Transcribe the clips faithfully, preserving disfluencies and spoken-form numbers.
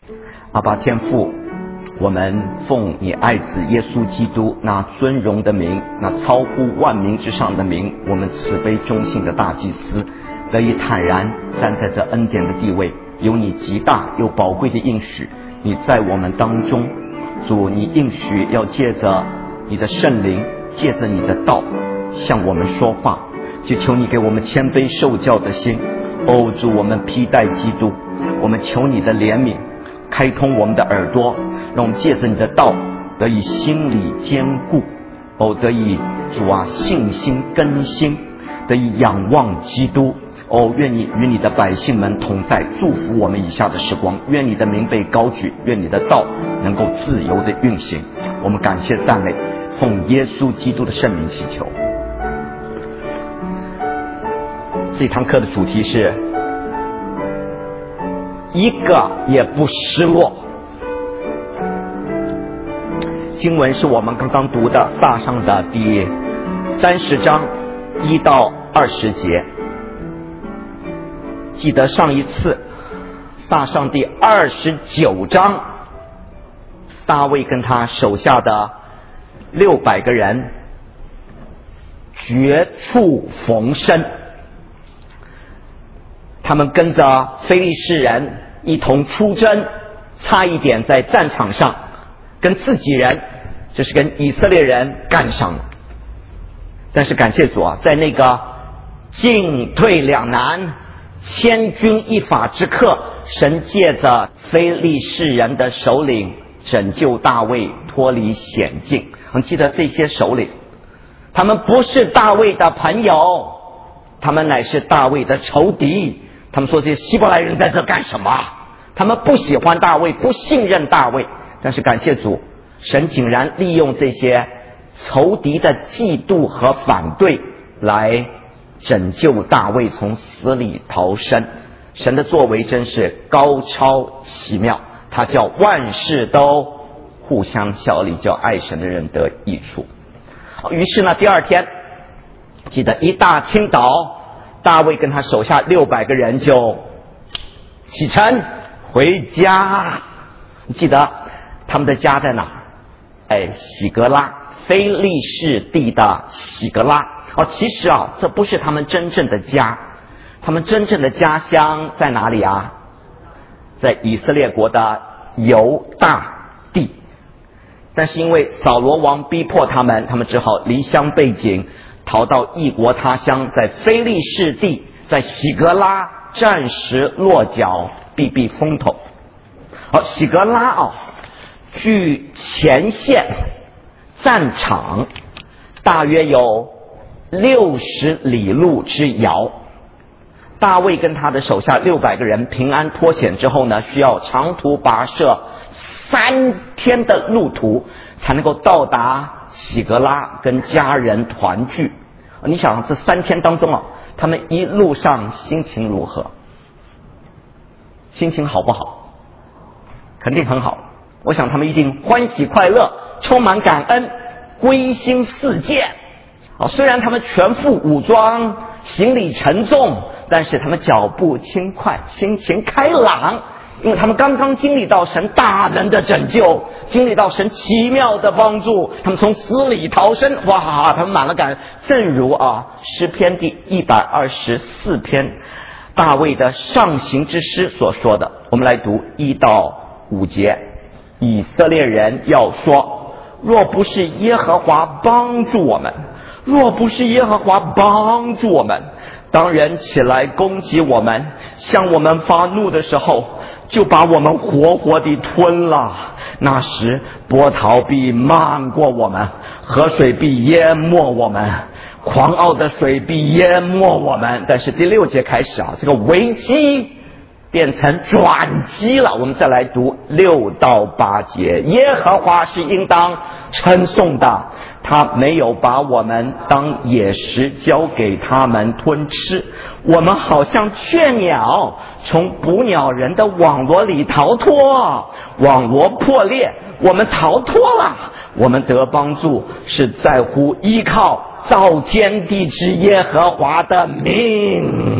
阿爸天父，我们奉你爱子耶稣基督那尊荣的名，那超乎万民之上的名，我们慈悲忠信的大祭司，得以坦然站在这恩典的地位，有你极大又宝贵的应许，你在我们当中。主，你应许要借着你的圣灵，借着你的道向我们说话，就求你给我们谦卑受教的心。哦，主，我们披戴基督，我们求你的怜悯，开通我们的耳朵，让我们借着你的道得以心里坚固，哦，得以主啊信心更新，得以仰望基督。哦，愿你与你的百姓们同在，祝福我们以下的时光，愿你的名被高举，愿你的道能够自由的运行。我们感谢赞美，奉耶稣基督的圣名祈求。这堂课的主题是一个也不失落。经文是我们刚刚读的撒上的第三十章一到二十节。记得上一次撒上第二十九章，大卫跟他手下的六百个人绝处逢生，他们跟着非利士人一同出征，差一点在战场上跟自己人，就是跟以色列人干上了。但是感谢主啊，在那个进退两难、千钧一发之刻，神借着非利士人的首领拯救大卫脱离险境。我们记得这些首领，他们不是大卫的朋友，他们乃是大卫的仇敌。他们说这些希伯来人在这干什么？他们不喜欢大卫，不信任大卫。但是感谢主，神竟然利用这些仇敌的嫉妒和反对来拯救大卫从死里逃生。神的作为真是高超奇妙，他叫万事都互相效力，叫爱神的人得益处。于是呢，第二天记得一大清早，大卫跟他手下六百个人就启程回家。记得他们的家在哪？哎，喜格拉，非利士地的喜格拉。哦，其实啊，这不是他们真正的家，他们真正的家乡在哪里啊？在以色列国的犹大地。但是因为扫罗王逼迫他们，他们只好离乡背井，逃到异国他乡，在非利士地，在喜格拉暂时落脚，避避风头。好，喜格拉啊，距前线战场大约有六十里路之遥。大卫跟他的手下六百个人平安脱险之后呢，需要长途跋涉三天的路途，才能够到达喜格拉跟家人团聚。你想这三天当中啊，他们一路上心情如何？心情好不好？肯定很好。我想他们一定欢喜快乐，充满感恩，归心似箭。哦，虽然他们全副武装，行李沉重，但是他们脚步轻快，心情开朗，因为他们刚刚经历到神大能的拯救，经历到神奇妙的帮助，他们从死里逃生。哇，他们满了感。正如啊诗篇第一百二十四篇大卫的上行之诗所说的，我们来读一到五节。以色列人要说，若不是耶和华帮助我们，若不是耶和华帮助我们，当人起来攻击我们，向我们发怒的时候，就把我们活活地吞了。那时波涛必漫过我们，河水必淹没我们，狂傲的水必淹没我们。但是第六节开始啊，这个危机变成转机了。我们再来读六到八节。耶和华是应当称颂的，他没有把我们当野食交给他们吞吃，我们好像雀鸟从捕鸟人的网罗里逃脱，网罗破裂，我们逃脱了。我们得帮助是在乎依靠造天地之耶和华的名。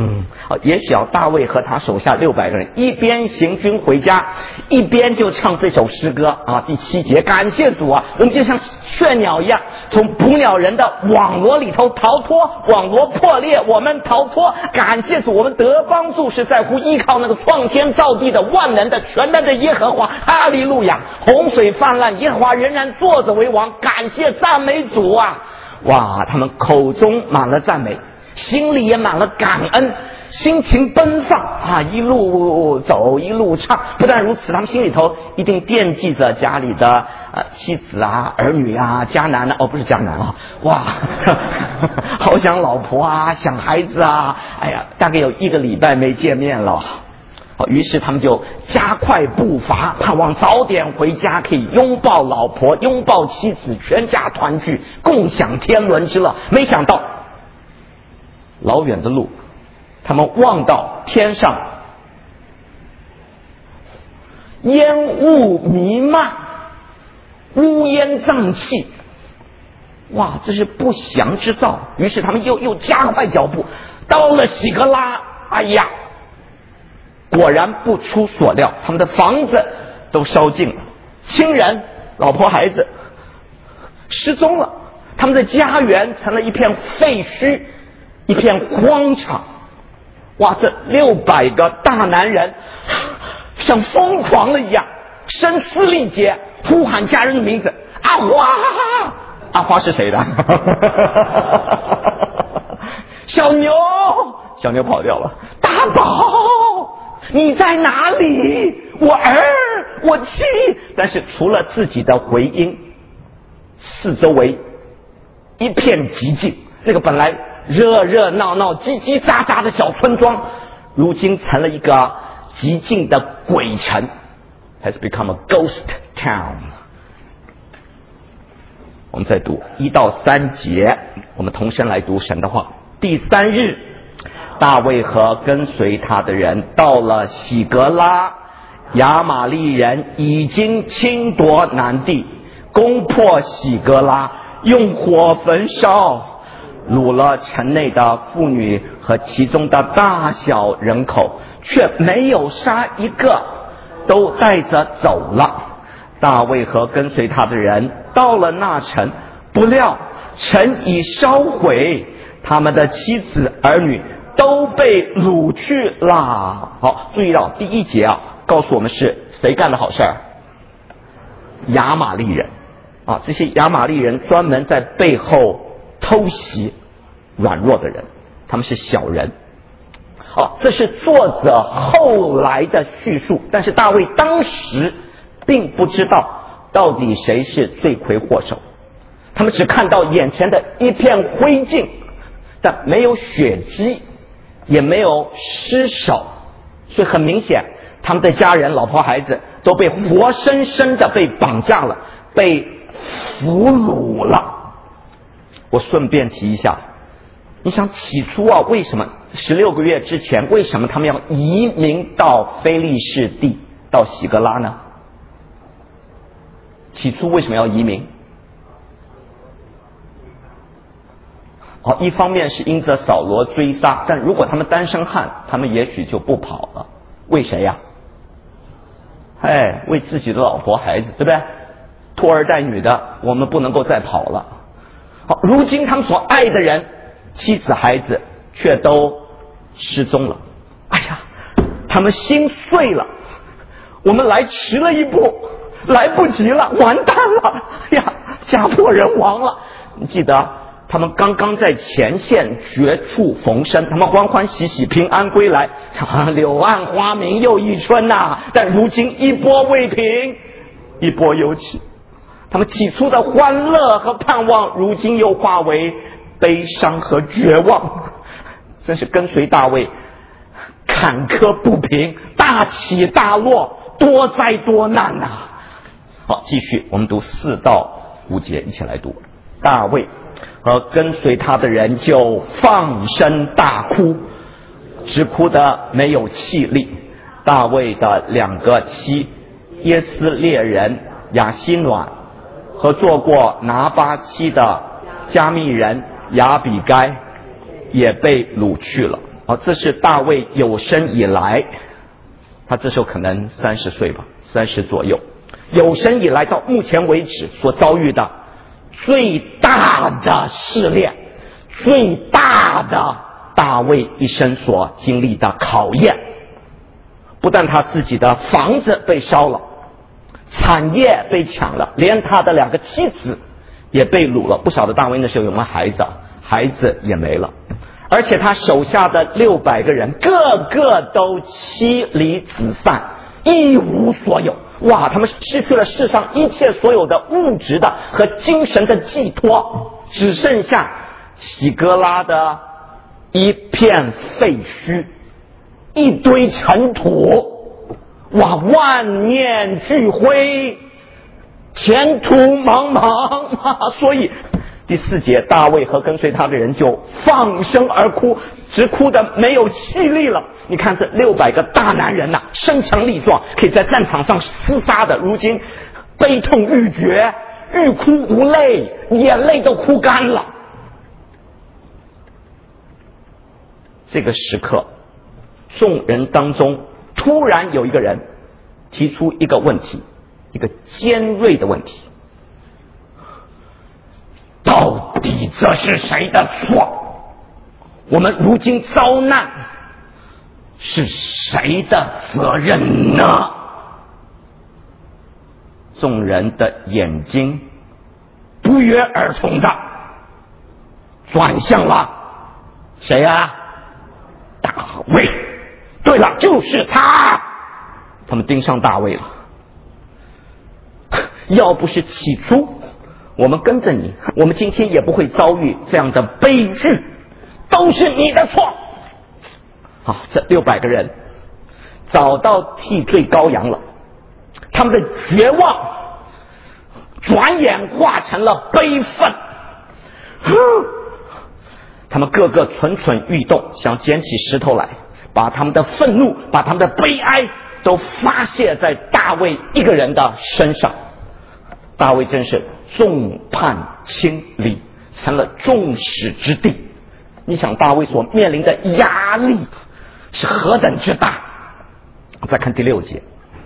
好，也许要大卫和他手下六百个人一边行军回家，一边就唱这首诗歌啊。第七节，感谢主啊，我们就像雀鸟一样，从捕鸟人的网罗里头逃脱，网罗破裂，我们逃脱。感谢主，我们得帮助是在乎依靠那个创天造地的万能的全能的耶和华。哈利路亚！洪水泛滥，耶和华仍然坐着为王。感谢赞美主啊！哇，他们口中满了赞美，心里也满了感恩，心情奔放啊，一路走一路唱。不但如此，他们心里头一定惦记着家里的呃妻子啊、儿女啊、迦南啊，哦，不是迦南啊，哇，好想老婆啊，想孩子啊，哎呀，大概有一个礼拜没见面了。好，于是他们就加快步伐，盼望早点回家，可以拥抱老婆，拥抱妻子，全家团聚，共享天伦之乐。没想到老远的路，他们望到天上烟雾弥漫，乌烟瘴气，哇，这是不祥之兆。于是他们又又加快脚步，到了喜格拉，哎呀，果然不出所料，他们的房子都烧尽了，亲人、老婆、孩子失踪了，他们的家园成了一片废墟，一片荒场。哇，这六百个大男人像疯狂了一样，声嘶力竭呼喊家人的名字。阿花，阿花是谁的？小牛，小牛跑掉了。大宝，你在哪里？我儿，我妻。但是除了自己的回音，四周围一片寂静。那个本来热热闹闹、叽叽喳喳的小村庄，如今成了一个寂静的鬼城 ，has become a ghost town。我们再读一到三节，我们同声来读神的话。第三日，大卫和跟随他的人到了喜格拉，亚玛利人已经侵夺南地，攻破喜格拉，用火焚烧，掳了城内的妇女和其中的大小人口，却没有杀一个，都带着走了。大卫和跟随他的人到了那城，不料城已烧毁，他们的妻子儿女都被掳去了。好，注意到第一节啊，告诉我们是谁干的好事儿？亚玛利人啊，这些亚玛利人专门在背后偷袭软弱的人，他们是小人。好，这是作者后来的叙述，但是大卫当时并不知道到底谁是罪魁祸首，他们只看到眼前的一片灰烬，但没有血迹，也没有尸首，所以很明显他们的家人、老婆、孩子都被活生生的被绑架了，被俘虏了。我顺便提一下，你想起初啊，为什么十六个月之前，为什么他们要移民到非利士地，到喜格拉呢？起初为什么要移民？好，一方面是因着扫罗追杀，但如果他们单身汉，他们也许就不跑了。为谁呀？哎，为自己的老婆孩子，对不对？拖儿带女的，我们不能够再跑了。好，如今他们所爱的人，妻子孩子却都失踪了。哎呀，他们心碎了，我们来迟了一步，来不及了，完蛋了！哎呀，家破人亡了。你记得他们刚刚在前线绝处逢生，他们欢欢喜喜平安归来，柳暗花明又一春呐、啊！但如今一波未平，一波又起。他们起初的欢乐和盼望，如今又化为悲伤和绝望。真是跟随大卫，坎坷不平，大起大落，多灾多难呐、啊！好，继续我们读四到五节，一起来读。大卫和跟随他的人就放声大哭，直哭得没有气力。大卫的两个妻耶斯列人亚希暖和做过拿巴妻的加密人亚比该也被掳去了。 哦，这是大卫有生以来，他这时候可能三十岁吧，三十左右，有生以来到目前为止所遭遇的最大的试炼，最大的大卫一生所经历的考验。不但他自己的房子被烧了，产业被抢了，连他的两个妻子也被掳了。不晓得大卫那时候有没有孩子，孩子也没了。而且他手下的六百个人个个都妻离子散，一无所有。哇，他们失去了世上一切所有的物质的和精神的寄托，只剩下喜格拉的一片废墟，一堆尘土。哇，万念俱灰，前途茫茫、啊、所以第四节，大卫和跟随他的人就放声而哭，直哭的没有气力了。你看这六百个大男人呐、啊，身强力壮，可以在战场上厮杀的，如今悲痛欲绝，欲哭无泪，眼泪都哭干了。这个时刻，众人当中突然有一个人提出一个问题，一个尖锐的问题：到底这是谁的错？我们如今遭难，是谁的责任呢？众人的眼睛不约而同的转向了谁啊？大卫。对了，就是他。他们盯上大卫了。要不是起初我们跟着你，我们今天也不会遭遇这样的悲剧，都是你的错。好，这六百个人找到替罪羔羊了，他们的绝望转眼化成了悲愤。他们个个蠢蠢欲动，想捡起石头来，把他们的愤怒，把他们的悲哀都发泄在大卫一个人的身上。大卫真是众叛亲离，成了众矢之的。你想大卫所面临的压力是何等之大。再看第六节，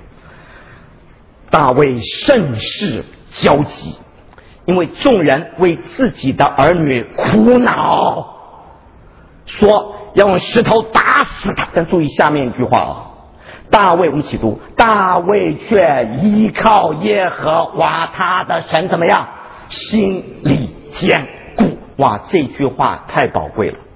大卫甚是焦急，因为众人为自己的儿女苦恼，说要用石头打死他。但注意下面一句话啊，大卫，我们一起读，大卫却依靠耶和华他的神，怎么样？心里坚固。哇，这句话太宝贵了。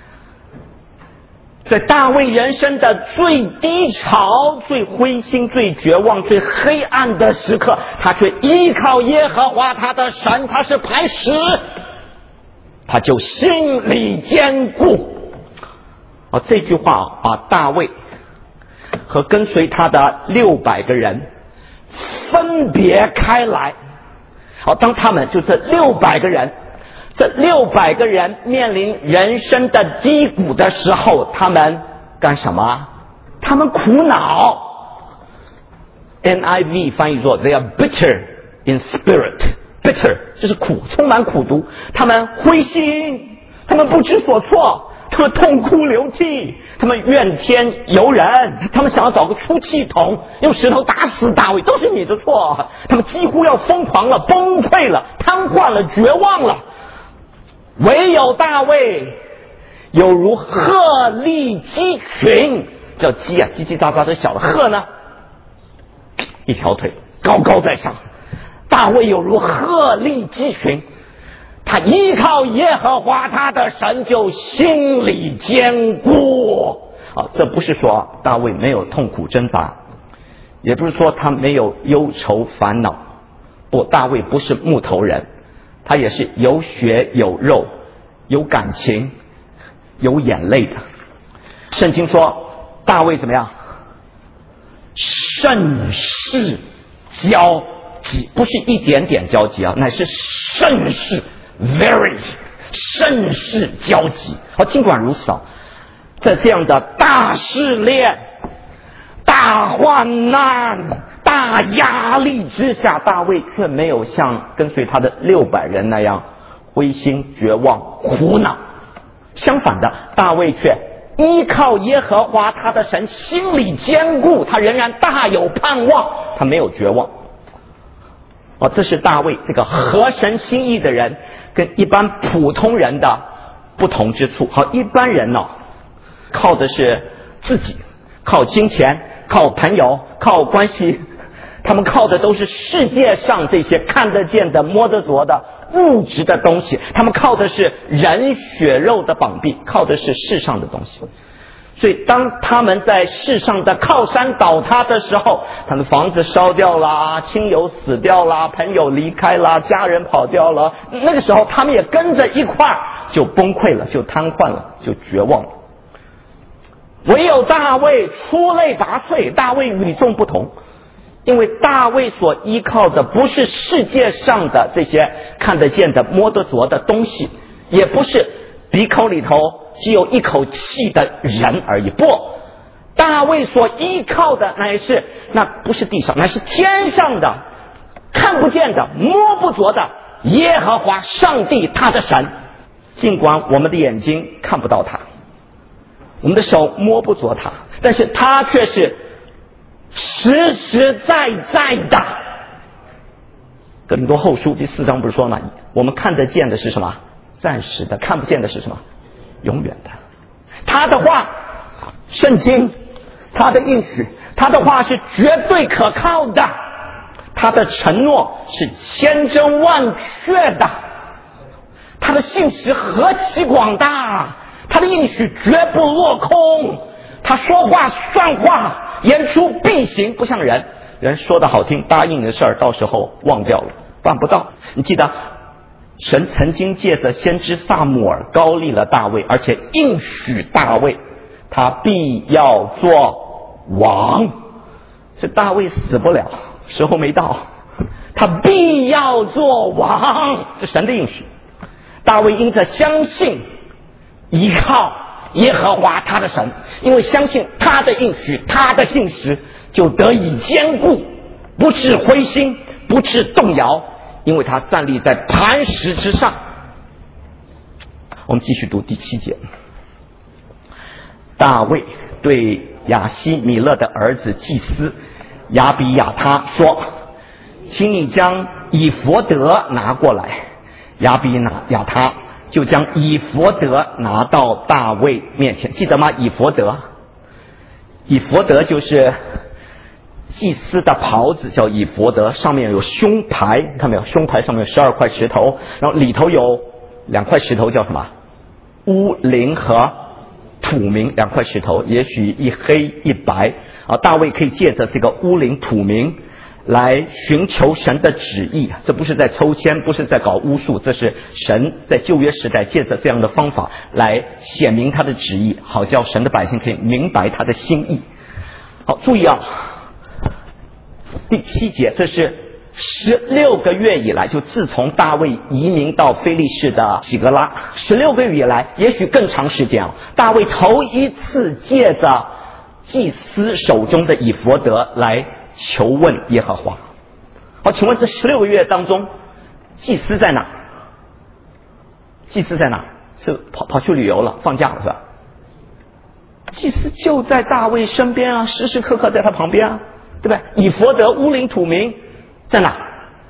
在大卫人生的最低潮、最灰心、最绝望、最黑暗的时刻，他却依靠耶和华他的神，他是磐石，他就心里坚固。啊，这句话把大卫和跟随他的六百个人分别开来。好，当他们就这六百个人，这六百个人面临人生的低谷的时候，他们干什么？他们苦恼。N I V 翻译作 They are bitter in spirit. Bitter 就是苦，充满苦毒。他们灰心，他们不知所措，他们痛哭流涕，他们怨天尤人，他们想要找个出气筒，用石头打死大卫，都是你的错。他们几乎要疯狂了，崩溃了，瘫痪了，绝望了。唯有大卫有如鹤立鸡群，叫鸡啊，叽叽喳喳的小的，鹤呢一条腿高高在上。大卫有如鹤立鸡群，他依靠耶和华他的神，就心里坚固。啊，这不是说大卫没有痛苦挣扎，也不是说他没有忧愁烦恼。不，大卫不是木头人，他也是有血有肉，有感情，有眼泪的。圣经说大卫怎么样？甚是焦急，不是一点点焦急啊，乃是甚是 very 甚是焦急。好，尽管如此啊，在这样的大试炼、大患难、大压力之下，大卫却没有像跟随他的六百人那样灰心绝望苦恼。相反的，大卫却依靠耶和华他的神，心里坚固，他仍然大有盼望，他没有绝望。哦，这是大卫这个合神心意的人跟一般普通人的不同之处。好，一般人呢、哦，靠的是自己，靠金钱，靠朋友，靠关系，他们靠的都是世界上这些看得见的摸得着的物质的东西，他们靠的是人血肉的绑臂，靠的是世上的东西。所以当他们在世上的靠山倒塌的时候，他们房子烧掉啦，亲友死掉啦，朋友离开啦，家人跑掉了，那个时候他们也跟着一块儿就崩溃了，就瘫痪了，就绝望了。唯有大卫出类拔萃，大卫与众不同，因为大卫所依靠的不是世界上的这些看得见的摸得着的东西，也不是鼻孔里头只有一口气的人而已，不，大卫所依靠的乃是，那不是地上，乃是天上的看不见的摸不着的耶和华上帝他的神。尽管我们的眼睛看不到他，我们的手摸不着他，但是他却是实实在在的。哥林多后书第四章不是说吗？我们看得见的是什么？暂时的。看不见的是什么？永远的。他的话，圣经，他的应许，他的话是绝对可靠的，他的承诺是千真万确的，他的信实何其广大，他的应许绝不落空，他说话算话，言出必行，不像人，人说的好听，答应的事儿到时候忘掉了，办不到。你记得神曾经借着先知撒母耳膏立了大卫，而且应许大卫他必要做王，这大卫死不了，时候没到，他必要做王，这神的应许。大卫因着相信依靠耶和华他的神，因为相信他的应许，他的信实，就得以坚固，不致灰心，不致动摇，因为他站立在磐石之上。我们继续读第七节。大卫对亚希米勒的儿子祭司亚比亚他说，请你将以弗得拿过来。亚比亚他就将以弗得拿到大卫面前，记得吗？以弗得，以弗得就是祭司的袍子，叫以弗得，上面有胸牌，看没有？胸牌上面有十二块石头，然后里头有两块石头，叫什么？乌灵和土明，两块石头，也许一黑一白啊。大卫可以借着这个乌灵土明来寻求神的旨意，这不是在抽签，不是在搞巫术，这是神在旧约时代借着这样的方法来显明他的旨意，好叫神的百姓可以明白他的心意。好，注意啊，第七节，这是十六个月以来，就自从大卫移民到非利士的喜格拉，十六个月以来，也许更长时间啊，大卫头一次借着祭司手中的以弗得来求问耶和华。好，请问这十六个月当中，祭司在哪？祭司在哪？是跑跑去旅游了，放假了是吧？祭司就在大卫身边啊，时时刻刻在他旁边啊，对不对？以弗得乌灵土明在哪？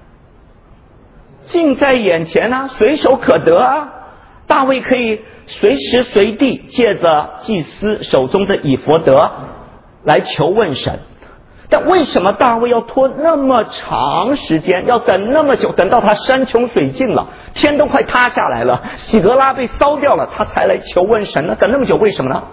近在眼前啊，随手可得啊。大卫可以随时随地借着祭司手中的以弗得来求问神。但为什么大卫要拖那么长时间，要等那么久，等到他山穷水尽了，天都快塌下来了，喜格拉被烧掉了，他才来求问神呢？等那么久，为什么呢？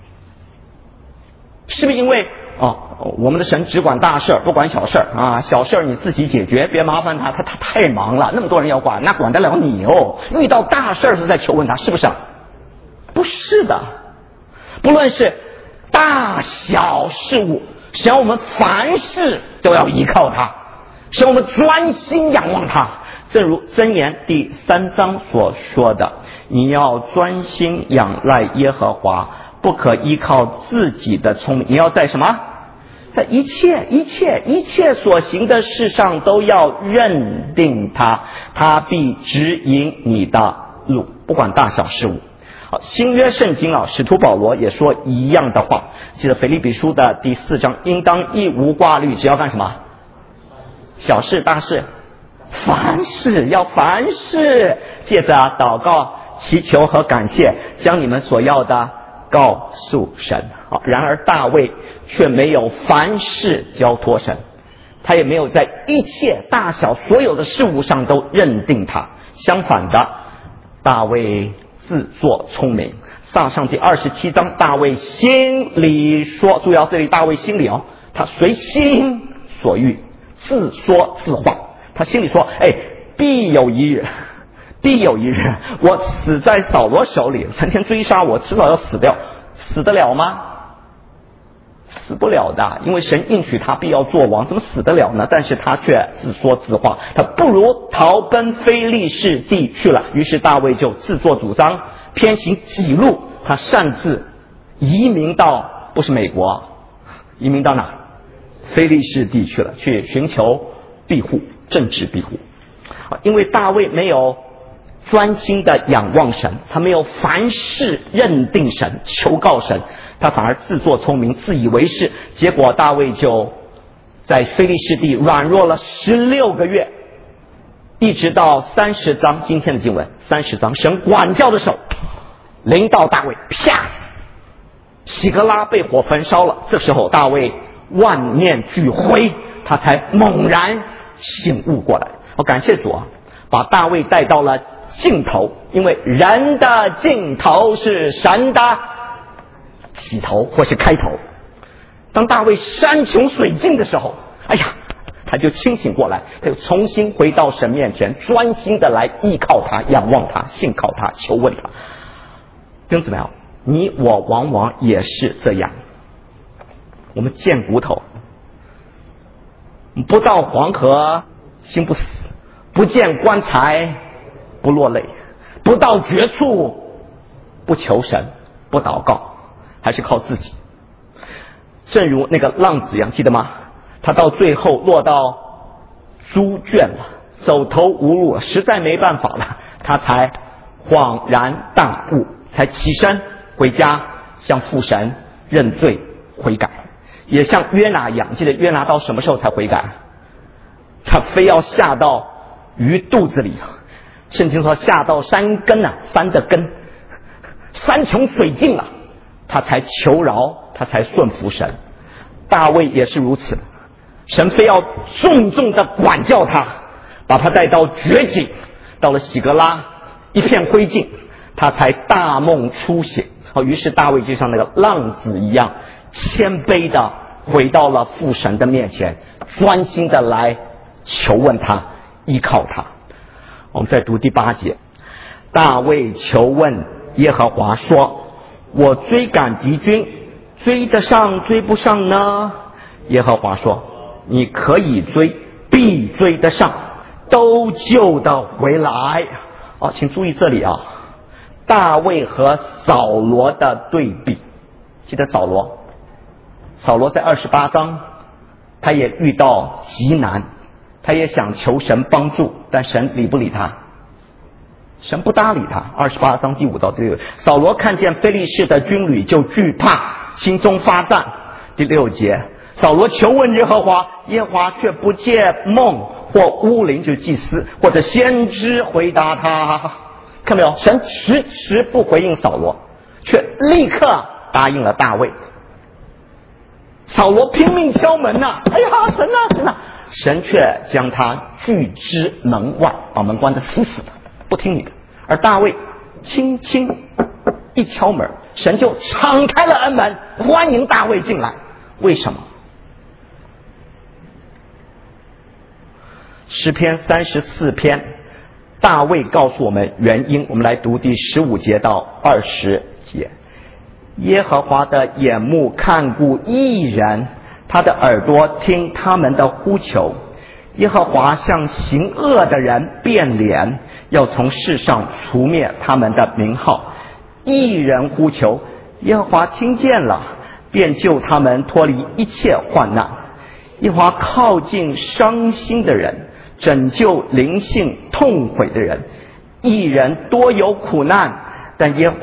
是不是因为哦，我们的神只管大事不管小事啊，小事你自己解决，别麻烦他，他他太忙了，那么多人要管，那管得了你哦？遇到大事是在求问他，是不是？不是的，不论是大小事物，使我们凡事都要依靠他，使我们专心仰望他。正如箴言第三章所说的，你要专心仰赖耶和华，不可依靠自己的聪明。你要在什么？在一切一切一切所行的事上都要认定他，他必指引你的路，不管大小事物。 好，新约圣经啊，使徒保罗也说一样的话。记得腓立比书的第四章，应当一无挂虑，只要干什么？小事大事，凡事要凡事，借着祷告、祈求和感谢，将你们所要的告诉神。好，然而大卫却没有凡事交托神，他也没有在一切大小所有的事物上都认定他。相反的，大卫自作聪明。撒上第二十七章，大卫心里说，注意到这里，大卫心里哦，他随心所欲，自说自话。他心里说，哎，必有一日，必有一日，我死在扫罗手里，成天追杀我，迟早要死掉。死得了吗？死不了的，因为神应许他必要做王，怎么死得了呢？但是他却自说自话，他不如逃奔非利士地去了。于是大卫就自作主张，偏行己路，他擅自移民到，不是美国，移民到哪？非利士地去了，去寻求庇护，政治庇护。因为大卫没有专心的仰望神，他没有凡事认定神，求告神，他反而自作聪明，自以为是。结果大卫就在非利士地软弱了十六个月，一直到三十章，今天的经文三十章，神管教的手临到大卫，啪，喜格拉被火焚烧了。这时候大卫万念俱灰，他才猛然醒悟过来。我感谢主啊，把大卫带到了尽头，因为人的尽头是神的起头或是开头。当大卫山穷水尽的时候，哎呀，他就清醒过来，他就重新回到神面前，专心的来依靠他，仰望他，信靠他，求问他。弟兄姊妹，你我往往也是这样，我们见骨头，不到黄河心不死，不见棺材不落泪，不到绝处不求神，不祷告，还是靠自己。正如那个浪子一样，记得吗？他到最后落到猪圈了，走投无路了，实在没办法了，他才恍然大悟，才起身回家向父神认罪悔改。也像约拿一样，记得约拿到什么时候才悔改？他非要下到鱼肚子里，圣经说下到山根啊，山的根，山穷水尽了，他才求饶，他才顺服神。大卫也是如此，神非要重重的管教他，把他带到绝境，到了喜格拉一片灰烬，他才大梦初醒。于是大卫就像那个浪子一样，谦卑的回到了父神的面前，专心的来求问他，依靠他。我们再读第八节，大卫求问耶和华说，我追赶敌军，追得上追不上呢？耶和华说，你可以追，必追得上，都救得回来。哦，请注意这里啊，大卫和扫罗的对比。记得扫罗，扫罗在二十八章，他也遇到极难，他也想求神帮助，但神理不理他？神不搭理他。二十八章第五到第六，扫罗看见非利士的军旅就惧怕，心中发战。第六节，扫罗求问耶和华，耶和华却不借梦或巫灵，就是祭司或者先知回答他。看没有？神迟迟不回应扫罗，却立刻答应了大卫。扫罗拼命敲门呐、啊，哎呀，神啊神啊！神却将他拒之门外，把门关得死死的，不听你的。而大卫轻轻一敲门，神就敞开了恩门，欢迎大卫进来。为什么？诗篇三十四篇，大卫告诉我们原因。我们来读第十五节到二十节。耶和华的眼目看顾义人，他的耳朵听他们的呼求。耶和华向行恶的人变脸，要从世上除灭他们的名号。义人呼求，耶和华听见了，便救他们脱离一切患难。耶和华靠近伤心的人，拯救灵性痛悔的人。义人多有苦难，但耶和华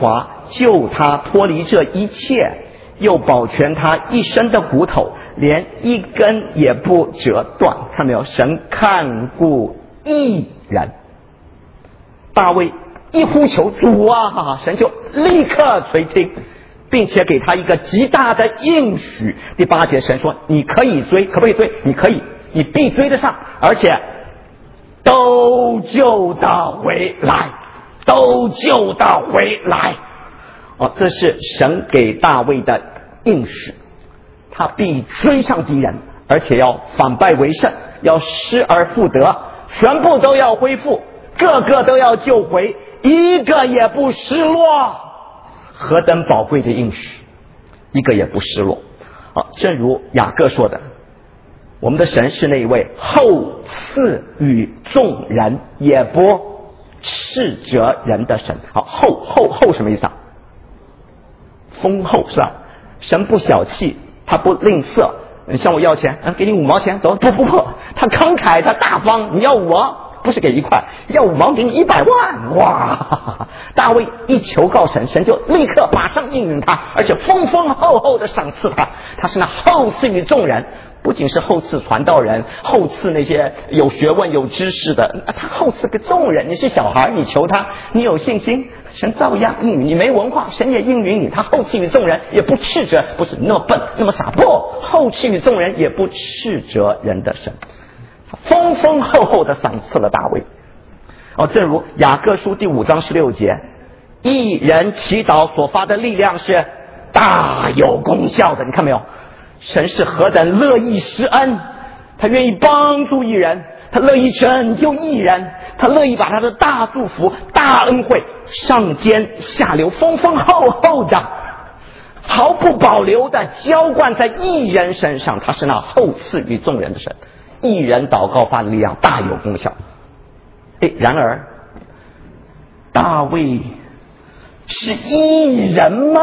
救他脱离这一切，又保全他一身的骨头，连一根也不折断。看没有？神看顾义人。大卫一呼求主啊，神就立刻垂听，并且给他一个极大的应许。第八节神说，你可以追，可不可以追？你可以，你必追得上，而且都救到回来，都救到回来。哦，这是神给大卫的应许，他必追上敌人，而且要反败为胜，要失而复得，全部都要恢复，个个都要救回，一个也不失落。何等宝贵的应许，一个也不失落。啊，正如雅各说的，我们的神是那一位厚赐与众人，也不斥责人的神。好，厚厚厚什么意思啊？丰厚是吧？神不小气，他不吝啬。你向我要钱，嗯，给你五毛钱，走，不不不，他慷慨，他大方。你要五毛，不是给一块，要五毛给你一百万。哇！大卫一求告神，神就立刻马上应允他，而且丰丰厚厚的赏赐他。他是那厚赐于众人，不仅是厚赐传道人，厚赐那些有学问有知识的，他厚赐给众人。你是小孩，你求他，你有信心，神照样应允。你没文化，神也应允你。他厚赐于众人，也不斥责，不是那么笨那么傻，不，厚赐于众人，也不斥责人的神，他丰丰厚厚的赏赐了大卫。哦，正如雅各书第五章十六节，一人祈祷所发的力量是大有功效的。你看没有？神是何等乐意施恩，他愿意帮助一人，他乐意拯救一人，他乐意把他的大祝福大恩惠上尖下流丰丰厚厚的毫不保留的浇灌在一人身上。他是那厚赐于众人的神，一人祷告发的力量大有功效。诶，然而大卫是义人吗？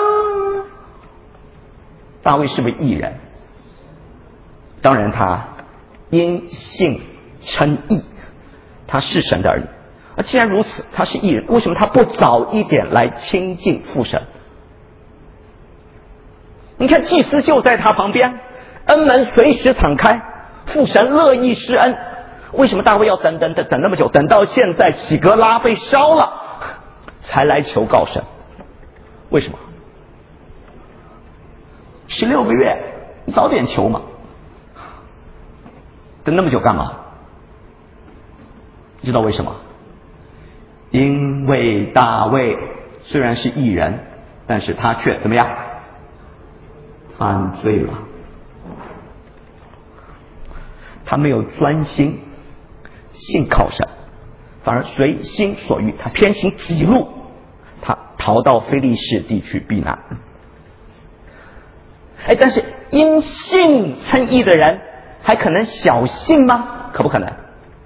大卫是不是义人？当然他因信称义，他是神的儿女。而既然如此，他是义人，为什么他不早一点来亲近父神？你看祭司就在他旁边，恩门随时敞开，父神乐意施恩。为什么大卫要等等等等那么久，等到现在喜格拉被烧了才来求告神？为什么？十六个月，你早点求嘛，等那么久干嘛？你知道为什么？因为大卫虽然是义人，但是他却怎么样？犯罪了。他没有专心信靠神，反而随心所欲，他偏行己路，他逃到非利士地去避难。哎，但是因信称义的人还可能小信吗？可不可能？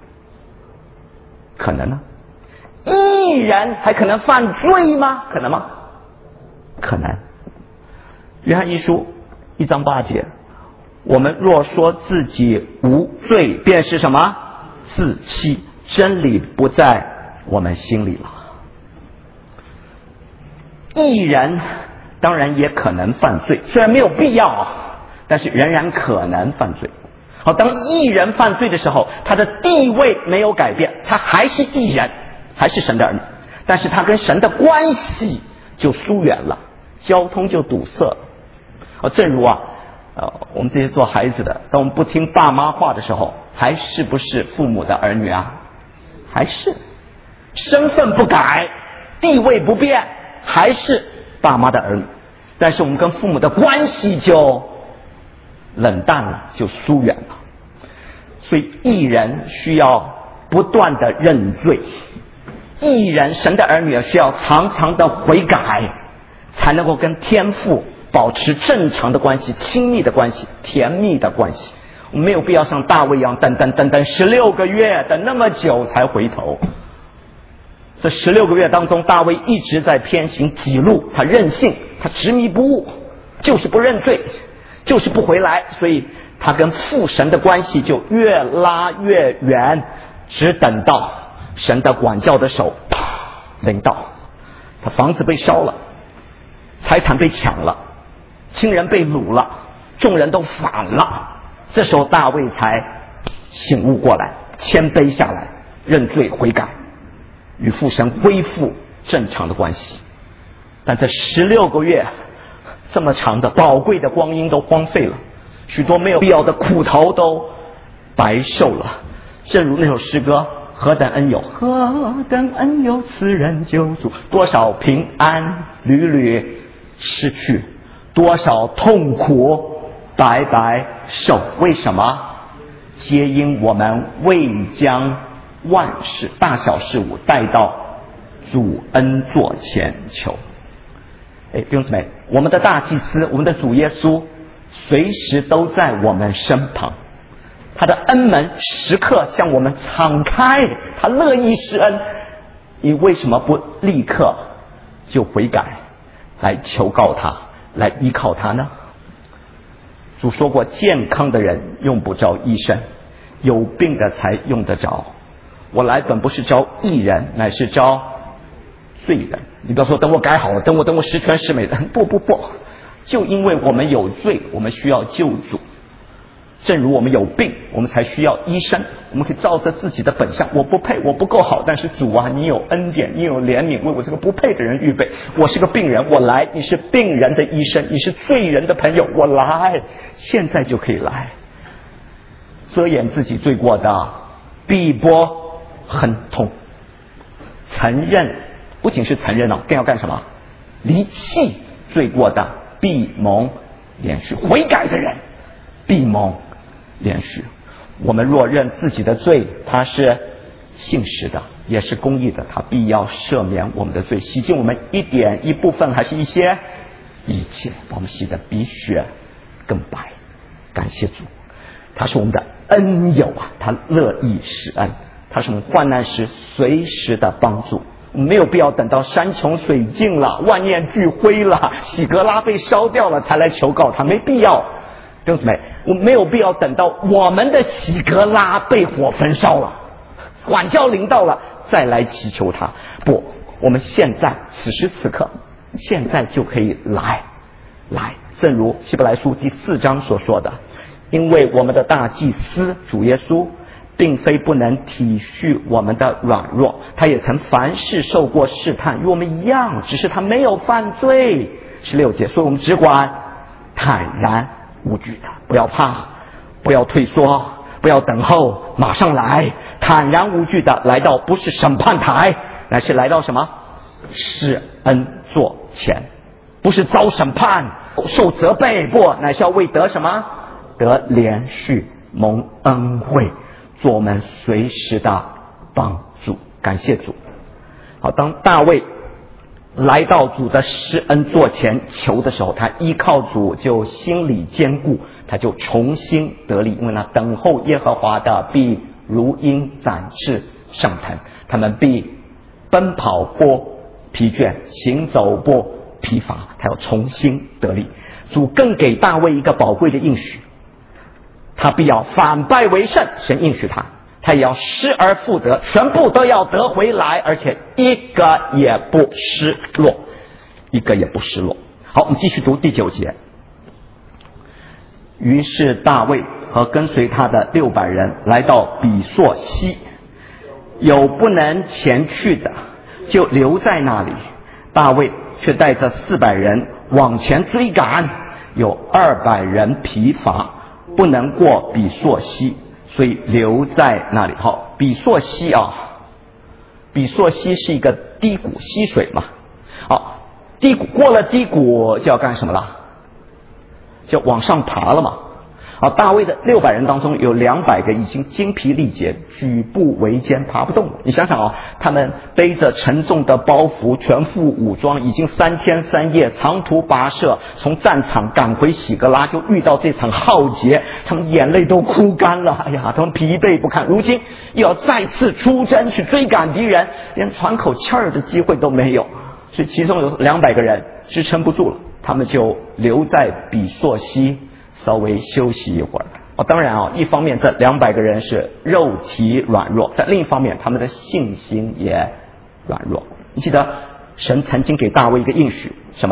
可能呢。义人还可能犯罪吗？可能吗？可能。约翰一书一章八节，我们若说自己无罪，便是什么？自欺，真理不在我们心里了。义人当然也可能犯罪，虽然没有必要，但是仍然可能犯罪。好，当义人犯罪的时候，他的地位没有改变，他还是义人，还是神的儿女，但是他跟神的关系就疏远了，交通就堵塞了。好，正如啊，呃，我们这些做孩子的，当我们不听爸妈话的时候，还是不是父母的儿女啊？还是身份不改，地位不变，还是爸妈的儿女，但是我们跟父母的关系就冷淡了，就疏远了。所以义人需要不断的认罪，义人神的儿女需要常常的悔改，才能够跟天父保持正常的关系、亲密的关系、甜蜜的关系。我们没有必要像大卫一样等等等等十六个月，等那么久才回头。这十六个月当中，大卫一直在偏行己路，他任性，他执迷不悟，就是不认罪，就是不回来，所以他跟父神的关系就越拉越远，只等到神的管教的手啪临到，他房子被烧了， 财产被抢了，亲人被掳了，众人都反了。这时候大卫才醒悟过来，谦卑下来，认罪悔改，与父神恢复正常的关系。但这十六个月这么长的宝贵的光阴都荒废了，许多没有必要的苦头都白受了。正如那首诗歌，何等恩有，何等恩有，此人救主，多少平安屡屡失去，多少痛苦白白受。为什么？皆因我们未将万事大小事物带到主恩座前求。哎，弟兄姊妹，我们的大祭司，我们的主耶稣随时都在我们身旁，他的恩门时刻向我们敞开，他乐意施恩。你为什么不立刻就悔改，来求告他，来依靠他呢？主说过，健康的人用不着医生，有病的才用得着。我来本不是招义人，乃是招罪人。你不要说等我改好了，等我等我十全十美的，不不不，就因为我们有罪，我们需要救主。正如我们有病，我们才需要医生。我们可以照着自己的本相，我不配，我不够好，但是主啊，你有恩典，你有怜悯，为我这个不配的人预备。我是个病人，我来。你是病人的医生，你是罪人的朋友，我来，现在就可以来。遮掩自己罪过的，必剥恨痛。承认，不仅是承认了，更要干什么？离弃罪过的，必蒙连续。悔改的人，必蒙连续。我们若认自己的罪，他是信实的，也是公义的，他必要赦免我们的罪，洗净我们一点一部分，还是一些一切，把我们洗得比雪更白。感谢主，他是我们的恩友啊，他乐意施恩，他是我们患难时随时的帮助。没有必要等到山穷水尽了，万念俱灰了，喜格拉被烧掉了才来求告他，没必要。弟兄姊妹，我没有必要等到我们的喜格拉被火焚烧了，管教临到了再来祈求他。不，我们现在此时此刻，现在就可以来来。正如希伯来书第四章所说的，因为我们的大祭司主耶稣并非不能体恤我们的软弱，他也曾凡事受过试探，与我们一样，只是他没有犯罪。十六节，所以我们只管坦然无惧的，不要怕，不要退缩，不要等候，马上来，坦然无惧的来到，不是审判台，乃是来到什么？施恩座前。不是遭审判受责备，不，乃是要为得什么？得连续蒙恩惠，做我们随时的帮助。感谢主。好，当大卫来到主的施恩座前求的时候，他依靠主就心里坚固，他就重新得力。因为呢，等候耶和华的必如鹰展翅上腾，他们必奔跑不疲倦，行走不疲乏。他要重新得力。主更给大卫一个宝贵的应许，他必要反败为胜。神应许他，他也要失而复得，全部都要得回来，而且一个也不失落，一个也不失落。好，我们继续读第九节。于是大卫和跟随他的六百人来到比索西，有不能前去的，就留在那里。大卫却带着四百人往前追赶，有二百人疲乏，不能过比索西，所以留在那里。好，比索西啊，比索西是一个低谷，溪水嘛。好，低谷过了低谷就要干什么了？就往上爬了嘛。好，大卫的六百人当中有两百个已经精疲力竭，举步维艰，爬不动。你想想啊，他们背着沉重的包袱，全副武装，已经三天三夜长途跋涉，从战场赶回喜格拉，就遇到这场浩劫，他们眼泪都哭干了。哎呀，他们疲惫不堪，如今又要再次出征去追赶敌人，连喘口气儿的机会都没有。所以其中有两百个人支撑不住了，他们就留在比索西稍微休息一会儿。哦，当然啊，一方面这两百个人是肉体软弱，但另一方面他们的信心也软弱。你记得神曾经给大卫一个应许，什么？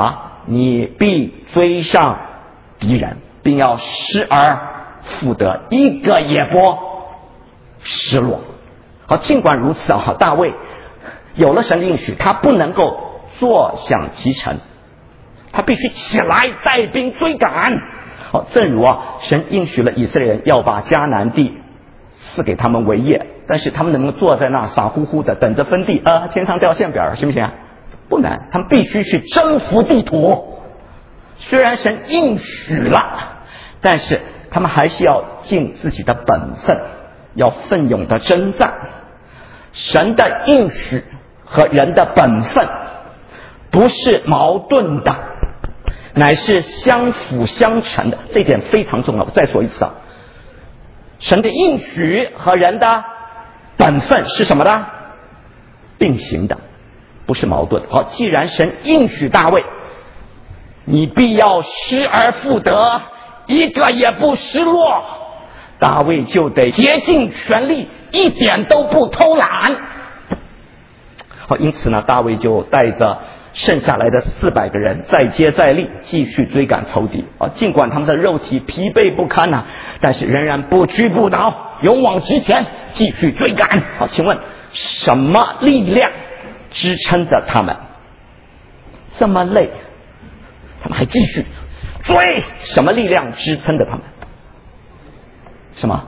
你必追上敌人，并要失而复得，一个也不失落。好，尽管如此啊，大卫有了神的应许，他不能够坐享其成，他必须起来带兵追赶。好，正如啊，神应许了以色列人要把迦南地赐给他们为业，但是他们能不能坐在那傻乎乎的等着分地啊？天上掉馅饼行不行啊？不能，他们必须去征服地土。虽然神应许了，但是他们还是要尽自己的本分，要奋勇的征战。神的应许和人的本分不是矛盾的，乃是相辅相成的，这一点非常重要。我再说一次啊，神的应许和人的本分是什么的？并行的，不是矛盾。好，既然神应许大卫，你必要失而复得，一个也不失落，大卫就得竭尽全力，一点都不偷懒。好，因此呢，大卫就带着剩下来的四百个人再接再厉，继续追赶仇敌啊！尽管他们的肉体疲惫不堪呐、啊，但是仍然不屈不挠，勇往直前，继续追赶。好，请问什么力量支撑着他们？这么累，他们还继续追？什么力量支撑着他们？什么？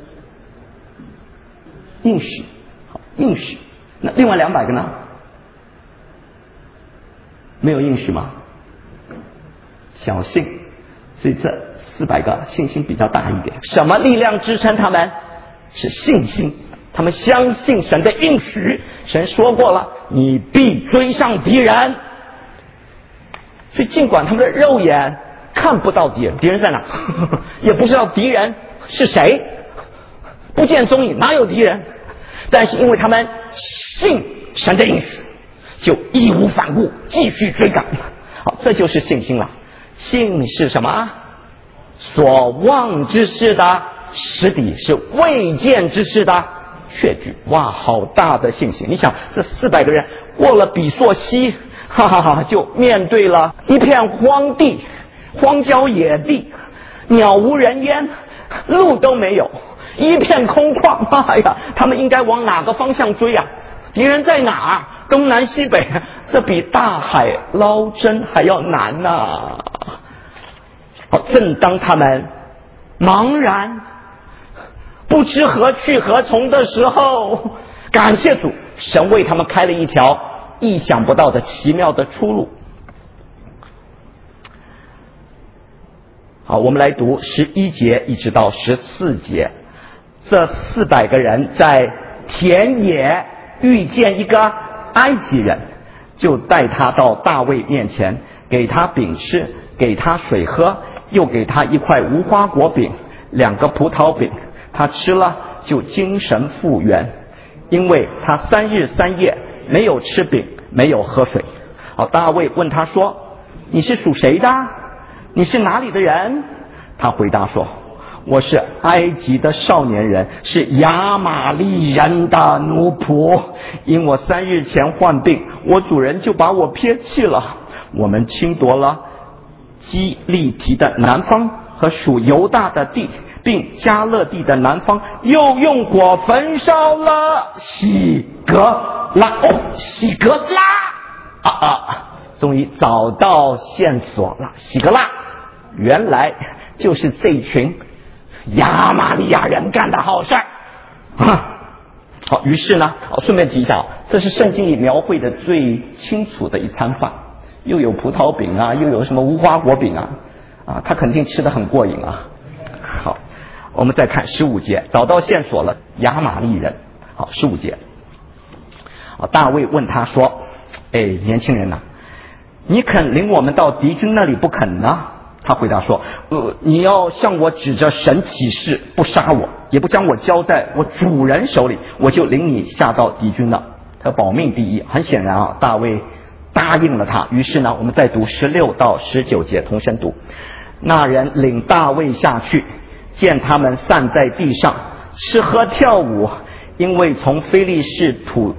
应许。好，应许。那另外两百个呢？没有应许吗？小信，所以这四百个信心比较大一点。什么力量支撑他们？是信心，他们相信神的应许。神说过了，你必追上敌人。所以尽管他们的肉眼看不到敌人，敌人在哪？也不知道敌人是谁，不见踪影，哪有敌人？但是因为他们信神的应许，就义无反顾继续追赶。好，这就是信心了。信是什么？所望之事的实底，是未见之事的确据。哇，好大的信心！你想，这四百个人过了比索溪，哈哈哈，就面对了一片荒地，荒郊野地，鸟无人烟，路都没有，一片空旷。哎呀，他们应该往哪个方向追啊？敌人在哪？东南西北，这比大海捞针还要难呐、啊！好，正当他们茫然不知何去何从的时候，感谢主，神为他们开了一条意想不到的奇妙的出路。好，我们来读十一节一直到十四节。这四百个人在田野遇见一个埃及人，就带他到大卫面前，给他饼吃，给他水喝，又给他一块无花果饼，两个葡萄饼。他吃了就精神复原，因为他三日三夜没有吃饼，没有喝水。好，大卫问他说，你是属谁的？你是哪里的人？他回答说，我是埃及的少年人，是亚玛利人的奴仆。因我三日前患病，我主人就把我撇弃了。我们侵夺了基利提的南方和属犹大的地，并加勒地的南方，又用火焚烧了喜格拉。哦，喜格拉啊啊！终于找到线索了。喜格拉原来就是这群亚玛利亚人干的好事儿啊！好，于是呢，好，顺便提一下，这是圣经里描绘的最清楚的一餐饭，又有葡萄饼啊，又有什么无花果饼啊，啊，他肯定吃得很过瘾啊。好，我们再看十五节，找到线索了，亚玛利人。好，十五节，好，大卫问他说：“哎，年轻人呐、啊，你肯领我们到敌军那里不肯呢？”他回答说：“呃，你要向我指着神起誓，不杀我，也不将我交在我主人手里，我就领你下到敌军了。他保命第一。”很显然啊，大卫答应了他。于是呢，我们再读十六到十九节，同声读。那人领大卫下去，见他们散在地上吃喝跳舞，因为从非利士土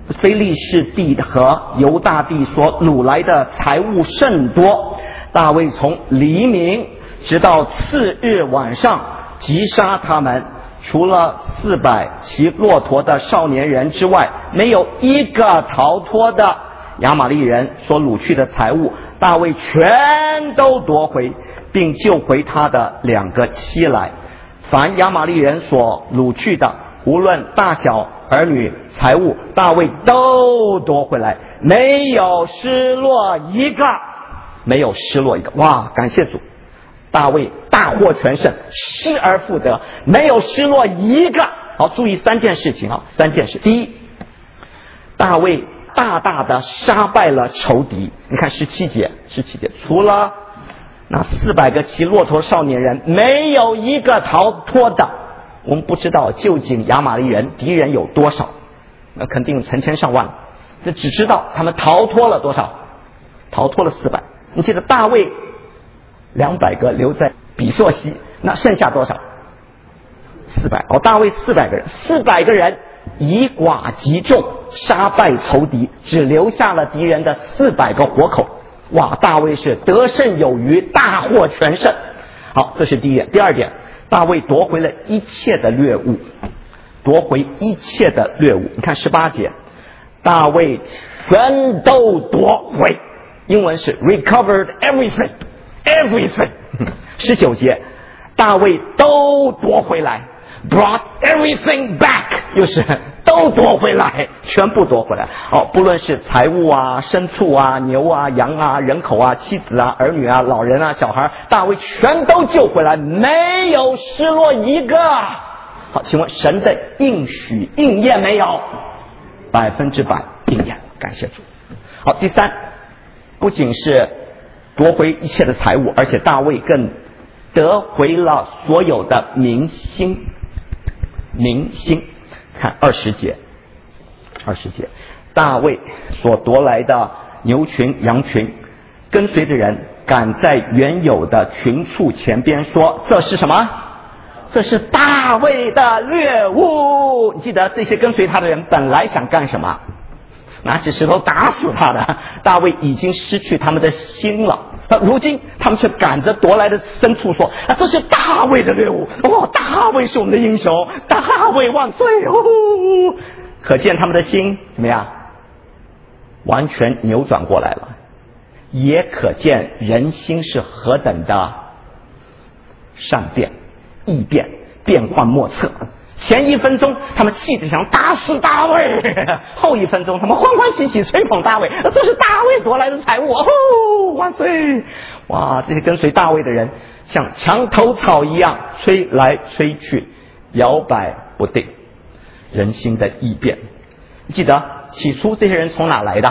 非利士地和犹大地所掳来的财物甚多，大卫从黎明直到次日晚上击杀他们，除了四百骑骆驼的少年人之外，没有一个逃脱的。亚玛力人所掳去的财物，大卫全都夺回，并救回他的两个妻来。凡亚玛力人所掳去的，无论大小儿女财物，大卫都夺回来，没有失落一个，没有失落一个。哇，感谢主，大卫大获全胜，失而复得，没有失落一个。好，注意三件事情啊，三件事。第一，大卫大大的杀败了仇敌。你看十七节，十七节，除了那四百个骑骆驼少年人，没有一个逃脱的。我们不知道究竟亚玛力人敌人有多少，那肯定成千上万，这只知道他们逃脱了多少，逃脱了四百。你记得大卫两百个留在比朔西，那剩下多少？四百。哦，大卫四百个人，四百个人以寡击众，杀败仇敌，只留下了敌人的四百个活口。哇，大卫是得胜有余，大获全胜。好，这是第一点。第二点，大卫夺回了一切的掠物，夺回一切的掠物。你看十八节，大卫全都夺回，英文是 recovered everything everything。十九节，大卫都夺回来 brought everything back， 又是都夺回来，全部夺回来。哦，不论是财物啊、牲畜啊、牛啊、羊啊、人口啊、妻子啊、儿女啊、老人啊、小孩，大卫全都救回来，没有失落一个。好，请问神的应许应验没有？百分之百应验，感谢主。好，第三，不仅是夺回一切的财物，而且大卫更得回了所有的民心。民心，看二十节，二十节，大卫所夺来的牛群、羊群，跟随的人赶在原有的群畜前边说：“这是什么？这是大卫的掠物。”你记得这些跟随他的人本来想干什么？拿起石头打死他的。大卫已经失去他们的心了。如今他们却赶着夺来的牲畜说：“啊，这是大卫的掠物！哦，大卫是我们的英雄，大卫万岁！”哦，可见他们的心怎么样？完全扭转过来了。也可见人心是何等的善变、易变、变幻莫测。前一分钟他们气得想打死大卫，后一分钟他们欢欢喜喜吹捧大卫，这是大卫夺来的财物，哦，万岁！哇，这些跟随大卫的人像墙头草一样吹来吹去，摇摆不定，人心的异变。记得起初这些人从哪来的？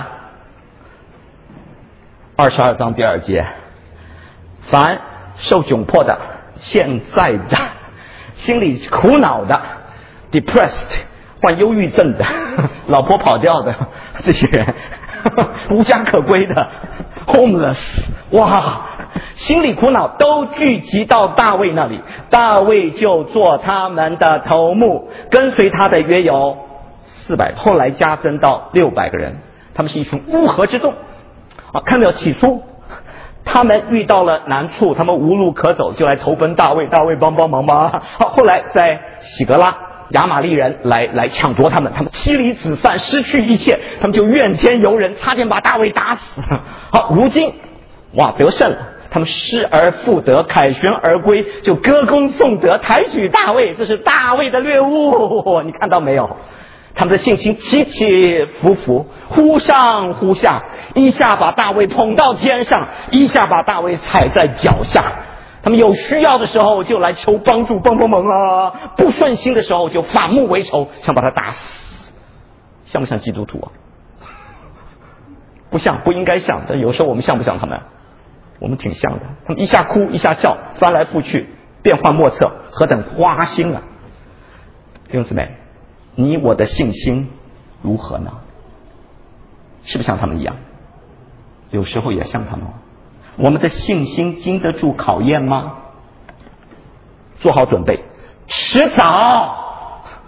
二十二章第二节，凡受窘迫的、现在的、心里苦恼的 depressed 患忧郁症的、老婆跑掉的这些人，无家可归的 homeless， 哇，心里苦恼都聚集到大卫那里，大卫就做他们的头目，跟随他的约有四百，后来加增到六百个人，他们是一群乌合之众啊！看到没有？起初他们遇到了难处，他们无路可走，就来投奔大卫，大卫帮帮忙吧。好，后来在喜格拉，亚玛力人来来抢夺他们，他们妻离子散，失去一切，他们就怨天尤人，差点把大卫打死。好，如今哇得胜了，他们失而复得，凯旋而归，就歌功颂德，抬举大卫，这是大卫的掠物。你看到没有？他们的信心起起伏伏，忽上忽下，一下把大卫捧到天上，一下把大卫踩在脚下。他们有需要的时候就来求帮助，帮帮忙啊！不顺心的时候就反目为仇，想把他打死。像不像基督徒啊？不像，不应该像。但有时候我们像不像他们？我们挺像的。他们一下哭一下笑，翻来覆去，变幻莫测，何等花心啊！弟兄姊妹，你我的信心如何呢？是不是像他们一样？有时候也像他们。我们的信心经得住考验吗？做好准备，迟早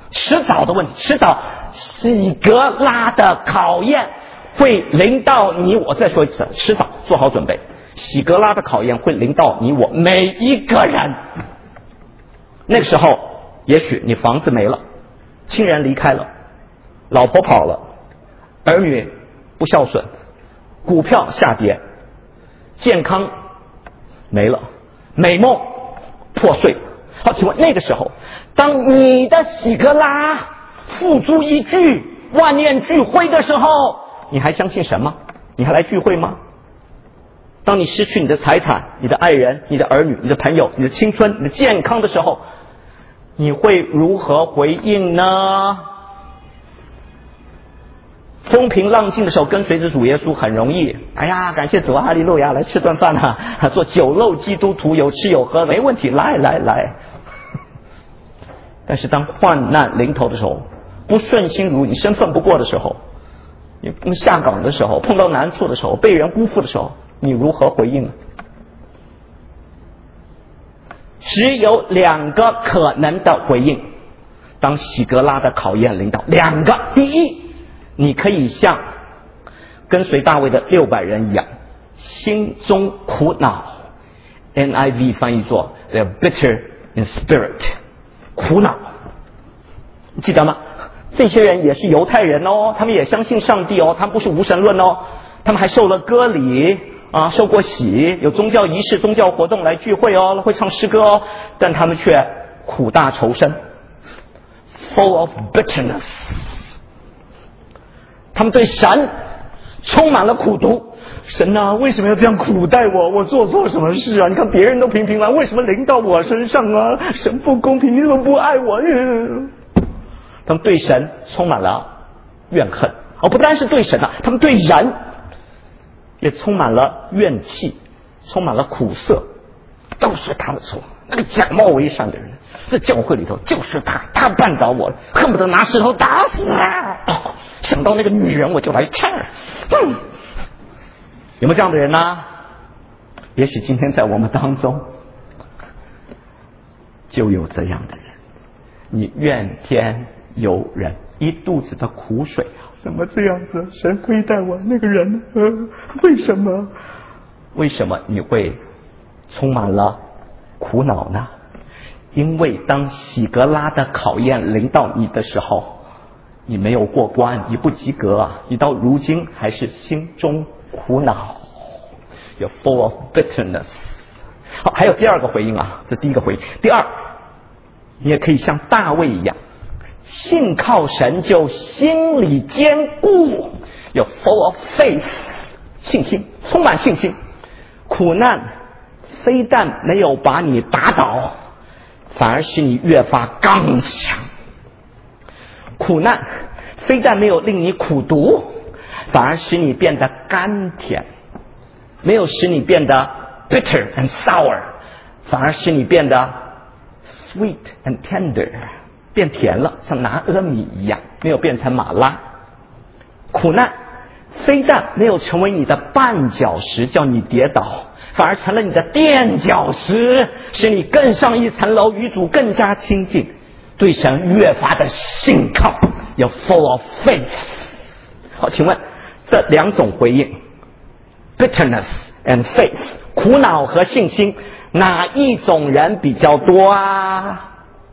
迟早的问题，迟早喜格拉的考验会临到你我。再说一次，迟早做好准备，喜格拉的考验会临到你我每一个人。那个时候也许你房子没了，亲人离开了，老婆跑了，儿女不孝顺，股票下跌，健康没了，美梦破碎。好，请问那个时候，当你的喜格拉付诸一炬，万念俱灰的时候，你还相信神吗？你还来聚会吗？当你失去你的财产、你的爱人、你的儿女、你的朋友、你的青春、你的健康的时候，你会如何回应呢？风平浪静的时候跟随着主耶稣很容易，哎呀，感谢主啊，哈利路亚，来吃顿饭啊，做酒肉基督徒，有吃有喝没问题，来来来。但是当患难临头的时候，不顺心如意，身份不过的时候，你下岗的时候，碰到难处的时候，被人辜负的时候，你如何回应呢？只有两个可能的回应。当喜格拉的考验临到，两个，第一，你可以像跟随大卫的六百人一样，心中苦恼 ，N I V 翻译作 "They're bitter in spirit"， 苦恼，记得吗？这些人也是犹太人哦，他们也相信上帝哦，他们不是无神论哦，他们还受了割礼啊，受过洗，有宗教仪式、宗教活动来聚会哦，会唱诗歌哦，但他们却苦大仇深 ，full of bitterness。他们对神充满了苦毒，神啊，为什么要这样苦待我？我做错什么事啊？你看别人都平平安，为什么临到我身上啊？神不公平，你怎么不爱我？他们对神充满了怨恨，而不单是对神啊，他们对人也充满了怨气，充满了苦涩，都是他的错。那个假冒为善的人，在教会里头就是他，他绊倒我，恨不得拿石头打死啊！哦，想到那个女人我就来气儿。嗯，有没有这样的人呢？也许今天在我们当中就有这样的人，你怨天尤人，一肚子的苦水啊！怎么这样子？神亏待我，那个人，呃，为什么？为什么你会充满了苦恼呢？因为当喜格拉的考验临到你的时候，你没有过关，你不及格啊！你到如今还是心中苦恼 ，You're full of bitterness。好，还有第二个回应啊，这第一个回应。第二，你也可以像大卫一样，信靠神就心里坚固，有 full of faith， 信心，充满信心。苦难非但没有把你打倒，反而使你越发刚强。苦难非但没有令你苦毒，反而使你变得甘甜，没有使你变得 bitter and sour， 反而使你变得 sweet and tender， 变甜了，像拿阿米一样，没有变成马拉。苦难非但没有成为你的绊脚石，叫你跌倒，反而成了你的垫脚石，使你更上一层楼，与主更加亲近，对神越发的信靠，有 full of faith。 好，请问这两种回应 bitterness and faith， 苦恼和信心，哪一种人比较多啊？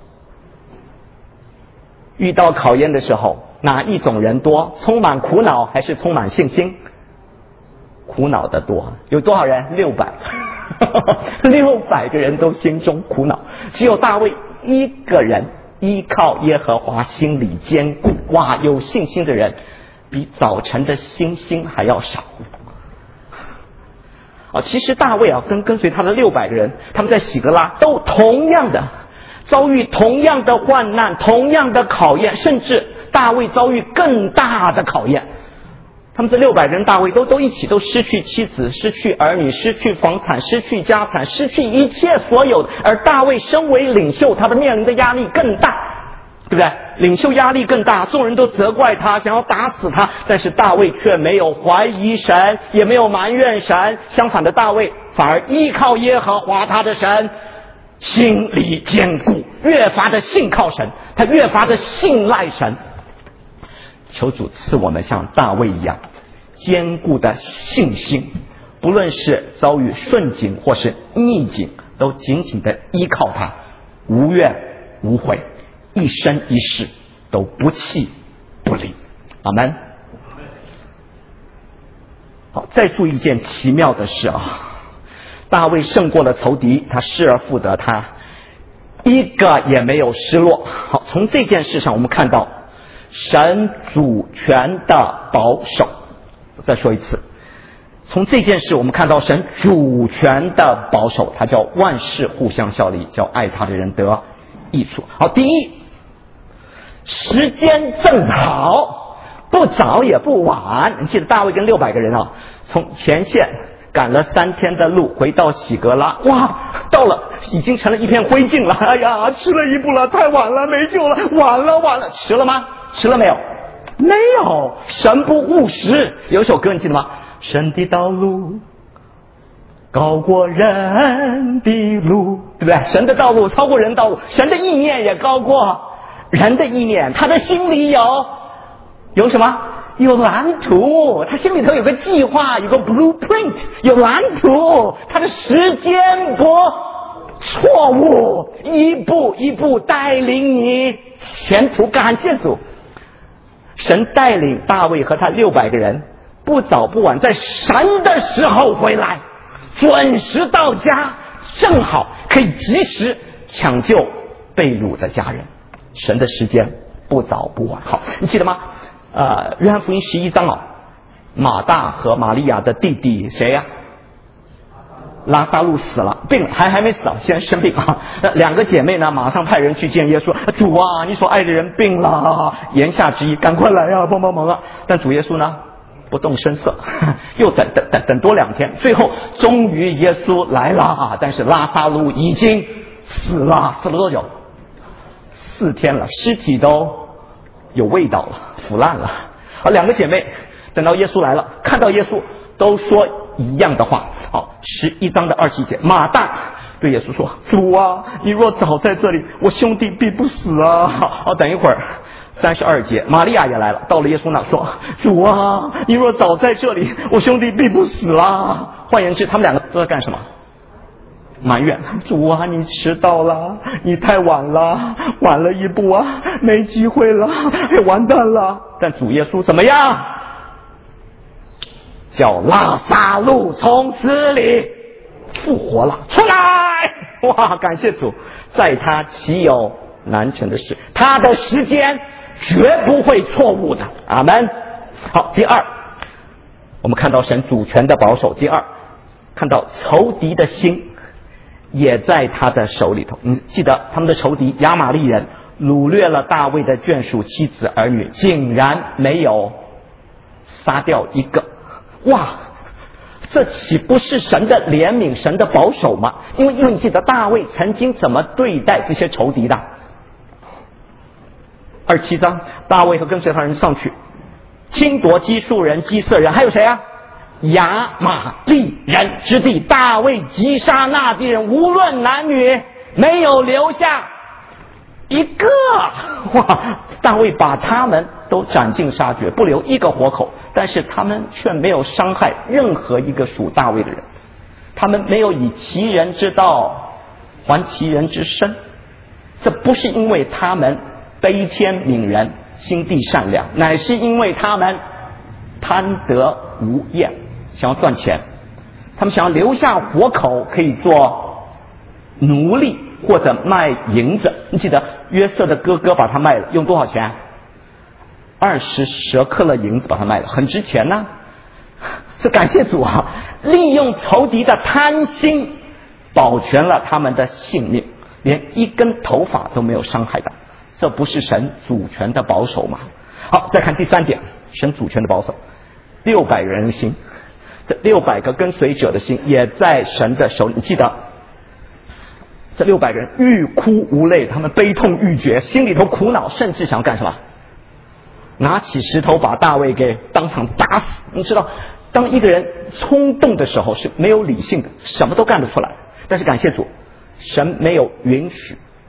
遇到考验的时候，哪一种人多？充满苦恼还是充满信心？苦恼的多。有多少人？六百六百个人都心中苦恼，只有大卫一个人依靠耶和华，心里坚固。哇，有信心的人比早晨的星星还要少啊！其实大卫啊，跟跟随他的六百个人，他们在喜格拉都同样的遭遇同样的患难，同样的考验，甚至大卫遭遇更大的考验。他们这六百人，大卫都都一起都失去妻子，失去儿女，失去房产，失去家产，失去一切所有的。而大卫身为领袖，他的面临的压力更大，对不对？领袖压力更大，众人都责怪他，想要打死他，但是大卫却没有怀疑神，也没有埋怨神，相反的，大卫反而依靠耶和华他的神，心里坚固， 越发的信靠神，他越发的信赖神。求主赐我们像大卫一样坚固的信心，不论是遭遇顺境或是逆境，都紧紧的依靠他，无怨无悔，一生一世都不弃不离。阿们。好，再注意一件奇妙的事啊，大卫胜过了仇敌，他失而复得，他一个也没有失落。好，从这件事上我们看到神主权的保守。再说一次，从这件事我们看到神主权的保守，它叫万事互相效力，叫爱他的人得益处。好，第一，时间正好，不早也不晚。你记得大卫跟六百个人啊，从前线赶了三天的路回到喜格拉，哇，到了已经成了一片灰烬了。哎呀，迟了一步了，太晚了，没救了，晚了晚了。迟了吗？迟了没有？没有。神不误时。有一首歌你记得吗？神的道路高过人的路，对不对？神的道路超过人道路，神的意念也高过人的意念。他的心里有有什么？有蓝图，他心里头有个计划，有个 blueprint， 有蓝图。他的时间不错误，一步一步带领你前途。感谢主，神带领大卫和他六百个人不早不晚，在神的时候回来，准时到家，正好可以及时抢救被掳的家人。神的时间不早不晚。好，你记得吗？呃，约翰福音十一章啊，马大和玛利亚的弟弟谁呀、啊？拉撒路死了，病了，还还没死啊，先生病啊。两个姐妹呢，马上派人去见耶稣，主啊，你所爱的人病了，言下之意，赶快来啊，帮帮忙啊！但主耶稣呢，不动声色，又等等等等多两天，最后终于耶稣来了，但是拉撒路已经死了，死了多久？四天了，尸体都有味道了，腐烂了。好，两个姐妹等到耶稣来了，看到耶稣都说一样的话。好，十一章的二十一节，马大对耶稣说：“主啊，你若早在这里，我兄弟必不死啊。”好，等一会儿。三十二节，玛利亚也来了，到了耶稣那说：“主啊，你若早在这里，我兄弟必不死啦。”换言之，他们两个都在干什么？埋怨主啊，你迟到了，你太晚了，晚了一步啊，没机会了，完蛋了。但主耶稣怎么样？叫拉撒路从死里复活了，出来！哇，感谢主，在他岂有难成的事？他的时间绝不会错误的。阿们。好，第二，我们看到神主权的保守。第二，看到仇敌的心也在他的手里头。你记得他们的仇敌亚玛利人掳掠了大卫的眷属、妻子、儿女，竟然没有杀掉一个。哇，这岂不是神的怜悯、神的保守吗？因为因为你记得大卫曾经怎么对待这些仇敌的。二七章，大卫和跟随他人上去侵夺基述人、基色人，还有谁啊？亚玛利人之地。大卫击杀那地人，无论男女，没有留下一个。哇！大卫把他们都斩尽杀绝，不留一个活口。但是他们却没有伤害任何一个属大卫的人，他们没有以其人之道还其人之身。这不是因为他们悲天悯人、心地善良，乃是因为他们贪得无厌，想要赚钱，他们想要留下活口，可以做奴隶或者卖银子。你记得约瑟的哥哥把他卖了，用多少钱？二十舍克勒银子把他卖了，很值钱呢、啊。是感谢主啊，利用仇敌的贪心保全了他们的性命，连一根头发都没有伤害到。这不是神主权的保守吗？好，再看第三点，神主权的保守。六百人的心，这六百个跟随者的心也在神的手里。你记得这六百个人欲哭无泪，他们悲痛欲绝，心里头苦恼，甚至想要干什么？拿起石头把大卫给当场打死。你知道，当一个人冲动的时候是没有理性的，什么都干得出来。但是感谢主，神没有允许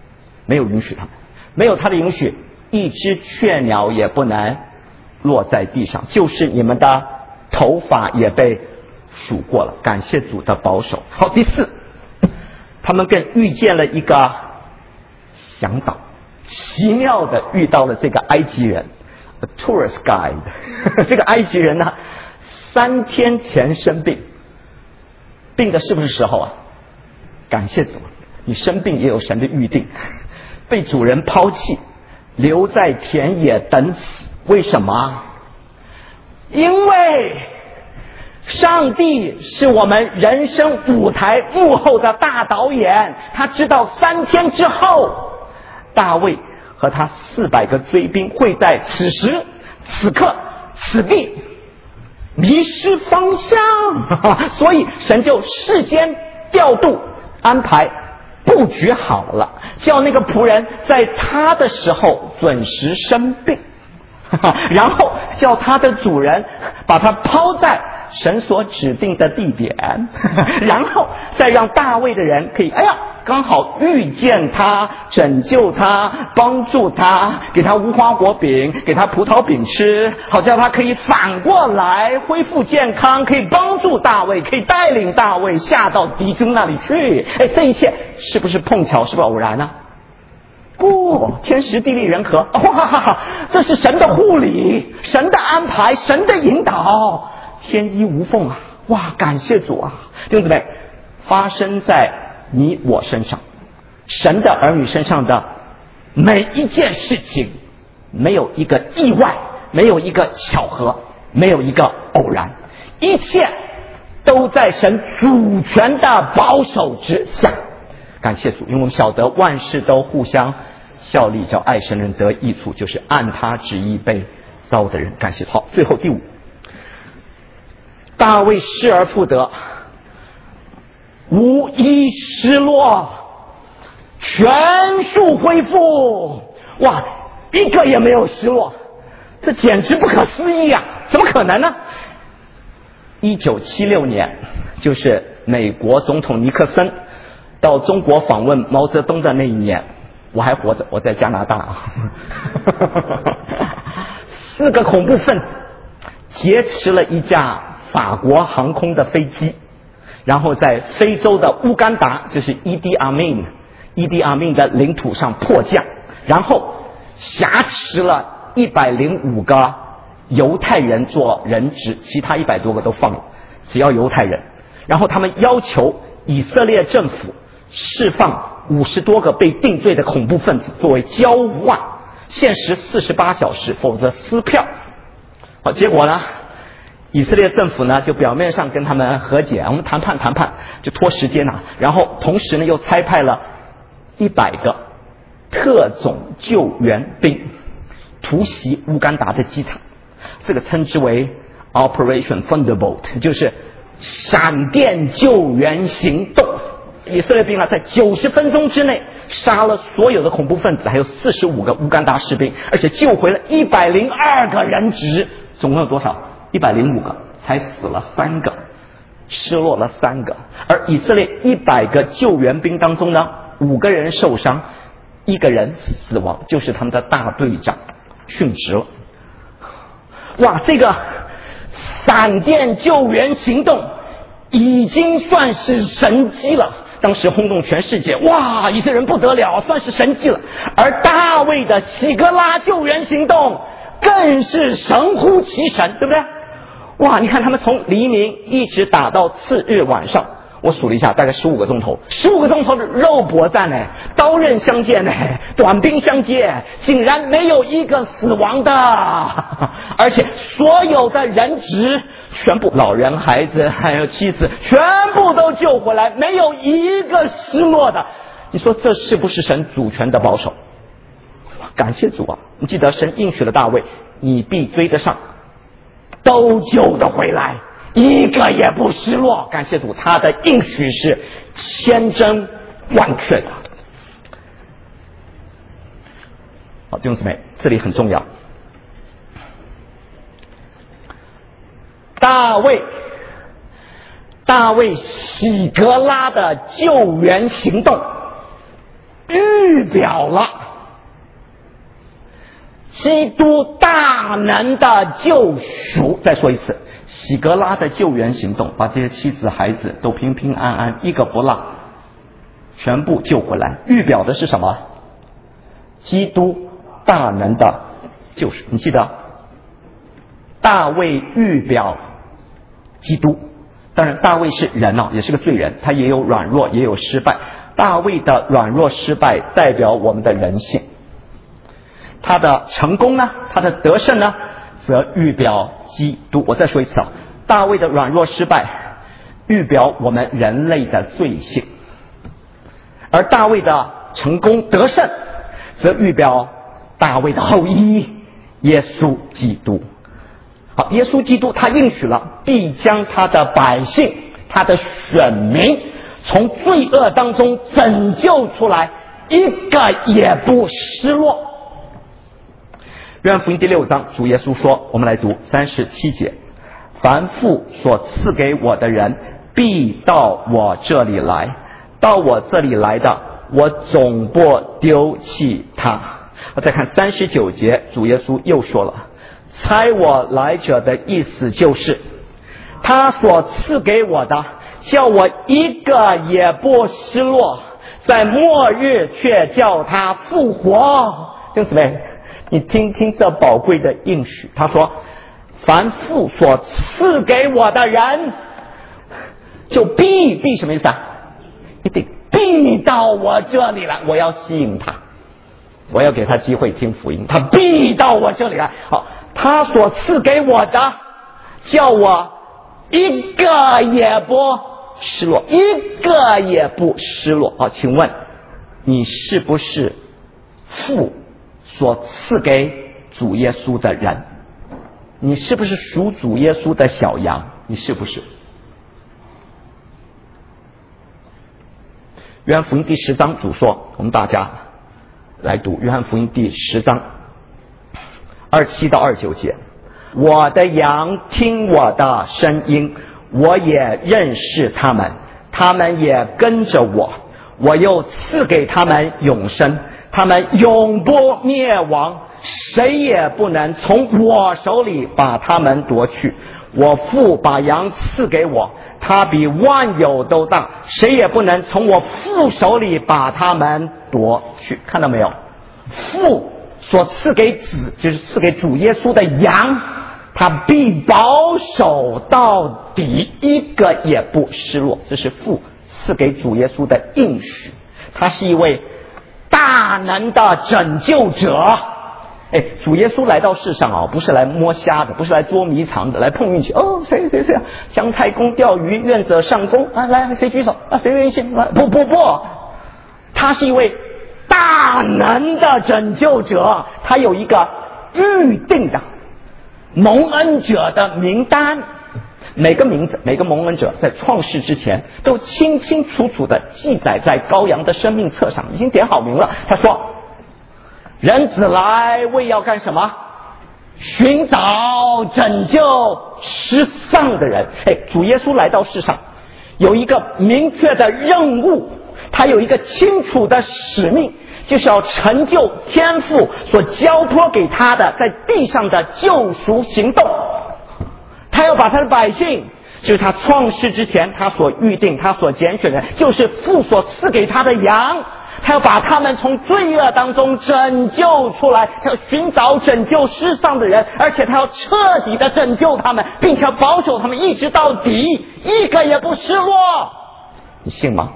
没有允许他们，没有他的允许，一只雀鸟也不能落在地上，就是你们的头发也被数过了。感谢主的保守。好，第四，他们更遇见了一个向导，奇妙的遇到了这个埃及人 ，a tourist guide 。这个埃及人呢，三天前生病，病的是不是时候啊？感谢主，你生病也有神的预定，被主人抛弃，留在田野等死。为什么？因为上帝是我们人生舞台幕后的大导演，他知道三天之后，大卫和他四百个追兵会在此时此刻此地迷失方向，所以神就事先调度安排布局好了，叫那个仆人在他的时候准时生病，然后叫他的主人把他抛在神所指定的地点，然后再让大卫的人可以，哎呀，刚好遇见他，拯救他，帮助他，给他无花果饼，给他葡萄饼吃，好叫他可以反过来恢复健康，可以帮助大卫，可以带领大卫下到敌军那里去。哎，这一切是不是碰巧，是不是偶然呢？不，天时地利人和，哇，这是神的护理，神的安排，神的引导，天衣无缝啊！哇，感谢主啊！弟兄姊妹，发生在你我身上，神的儿女身上的每一件事情，没有一个意外，没有一个巧合，没有一个偶然，一切都在神主权的保守之下。感谢主，因为我们晓得万事都互相效力，叫爱神人得益处，就是按他旨意被造的人。感谢。好，最后第五，大卫失而复得，无一失落，全数恢复。哇，一个也没有失落，这简直不可思议啊！怎么可能呢？一九七六年，就是美国总统尼克森到中国访问毛泽东的那一年，我还活着，我在加拿大啊。四个恐怖分子劫持了一架法国航空的飞机，然后在非洲的乌干达，就是伊迪阿敏伊迪阿敏的领土上迫降，然后挟持了一百零五个犹太人做人质，其他一百多个都放了，只要犹太人。然后他们要求以色列政府释放五十多个被定罪的恐怖分子作为交换，限时四十八小时，否则撕票。好，结果呢，以色列政府呢就表面上跟他们和解，我们谈判谈判，就拖时间啊。然后同时呢又差派了一百个特种救援兵突袭乌干达的机场，这个称之为 Operation Thunderbolt， 就是闪电救援行动。以色列兵啊，在九十分钟之内杀了所有的恐怖分子，还有四十五个乌干达士兵，而且救回了一百零二个人质。总共有多少？一百零五个，才死了三个，失落了三个。而以色列一百个救援兵当中呢，五个人受伤，一个人死亡，就是他们的大队长殉职了。哇，这个闪电救援行动已经算是神迹了。当时轰动全世界，哇，以色列人不得了，算是神迹了。而大卫的喜格拉救援行动更是神乎其神，对不对？哇，你看他们从黎明一直打到次日晚上，我数了一下，大概十五个钟头，十五个钟头的肉搏战呢，刀刃相见呢，短兵相接，竟然没有一个死亡的，而且所有的人质全部，老人、孩子还有妻子，全部都救回来，没有一个失落的。你说这是不是神主权的保守？感谢主啊！你记得神应许了大卫，你必追得上，都救得回来，一个也不失落。感谢主，他的应许是千真万确的。好，弟兄姊妹，这里很重要。大卫，大卫喜格拉的救援行动预表了基督大能的救赎。再说一次，喜格拉的救援行动，把这些妻子孩子都平平安安一个不落全部救回来，预表的是什么？基督大能的救赎。你记得大卫预表基督，当然大卫是人啊，也是个罪人，他也有软弱也有失败。大卫的软弱失败代表我们的人性，他的成功呢，他的得胜呢，则预表基督。我再说一次啊，大卫的软弱失败预表我们人类的罪性，而大卫的成功得胜则预表大卫的后裔耶稣基督。好，耶稣基督他应许了必将他的百姓他的选民从罪恶当中拯救出来，一个也不失落。约翰福音第六章主耶稣说，我们来读三十七节，凡父所赐给我的人必到我这里来，到我这里来的我总不丢弃他。我再看三十九节，主耶稣又说了，差我来者的意思就是他所赐给我的叫我一个也不失落，在末日却叫他复活。弟兄姊妹，你听听这宝贵的应许，他说凡父所赐给我的人就必必什么意思啊？一定必到我这里来，我要吸引他，我要给他机会听福音，他必到我这里来。好，他所赐给我的叫我一个也不失落，一个也不失落。好，请问你是不是父所赐给主耶稣的人？你是不是属主耶稣的小羊？你是不是？约翰福音第十章主说，我们大家来读约翰福音第十章二七到二九节，我的羊听我的声音，我也认识他们，他们也跟着我，我又赐给他们永生，他们永不灭亡，谁也不能从我手里把他们夺去。我父把羊赐给我，他比万有都大，谁也不能从我父手里把他们夺去。看到没有？父所赐给子，就是赐给主耶稣的羊，他必保守到底，一个也不失落。这是父赐给主耶稣的应许，他是一位大能的拯救者。哎，主耶稣来到世上啊，不是来摸瞎的，不是来捉迷藏的，来碰运气。哦，谁谁谁啊，姜太公钓鱼，愿者上钩啊！来，谁举手啊？谁愿意信？不不不，他是一位大能的拯救者，他有一个预定的蒙恩者的名单。每个名字，每个蒙恩者在创世之前都清清楚楚的记载在羔羊的生命册上，已经点好名了。他说人子来为要干什么？寻找拯救失丧的人。哎，主耶稣来到世上有一个明确的任务，他有一个清楚的使命，就是要成就天父所交托给他的在地上的救赎行动。他要把他的百姓，就是他创世之前他所预定他所拣选的，就是父所赐给他的羊，他要把他们从罪恶当中拯救出来，他要寻找拯救世上的人，而且他要彻底的拯救他们，并且要保守他们一直到底，一个也不失落。你信吗？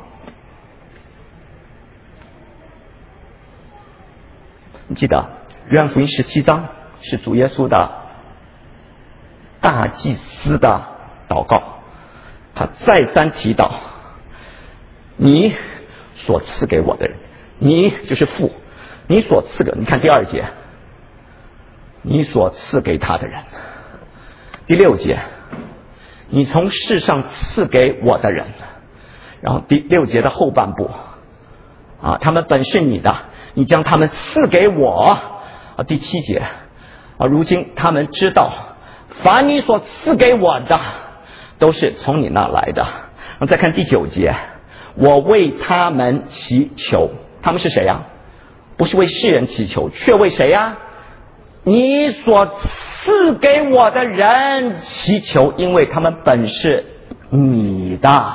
你记得约翰福音十七章是主耶稣的大祭司的祷告，他再三提到你所赐给我的人，你就是父，你所赐给，你看第二节，你所赐给他的人。第六节，你从世上赐给我的人。然后第六节的后半部啊，他们本是你的，你将他们赐给我。啊，第七节啊，如今他们知道凡你所赐给我的都是从你那来的。再看第九节，我为他们祈求， 他们是谁呀？不是为世人祈求，却为谁呀？你所赐给我的人祈求，因为他们本是你的。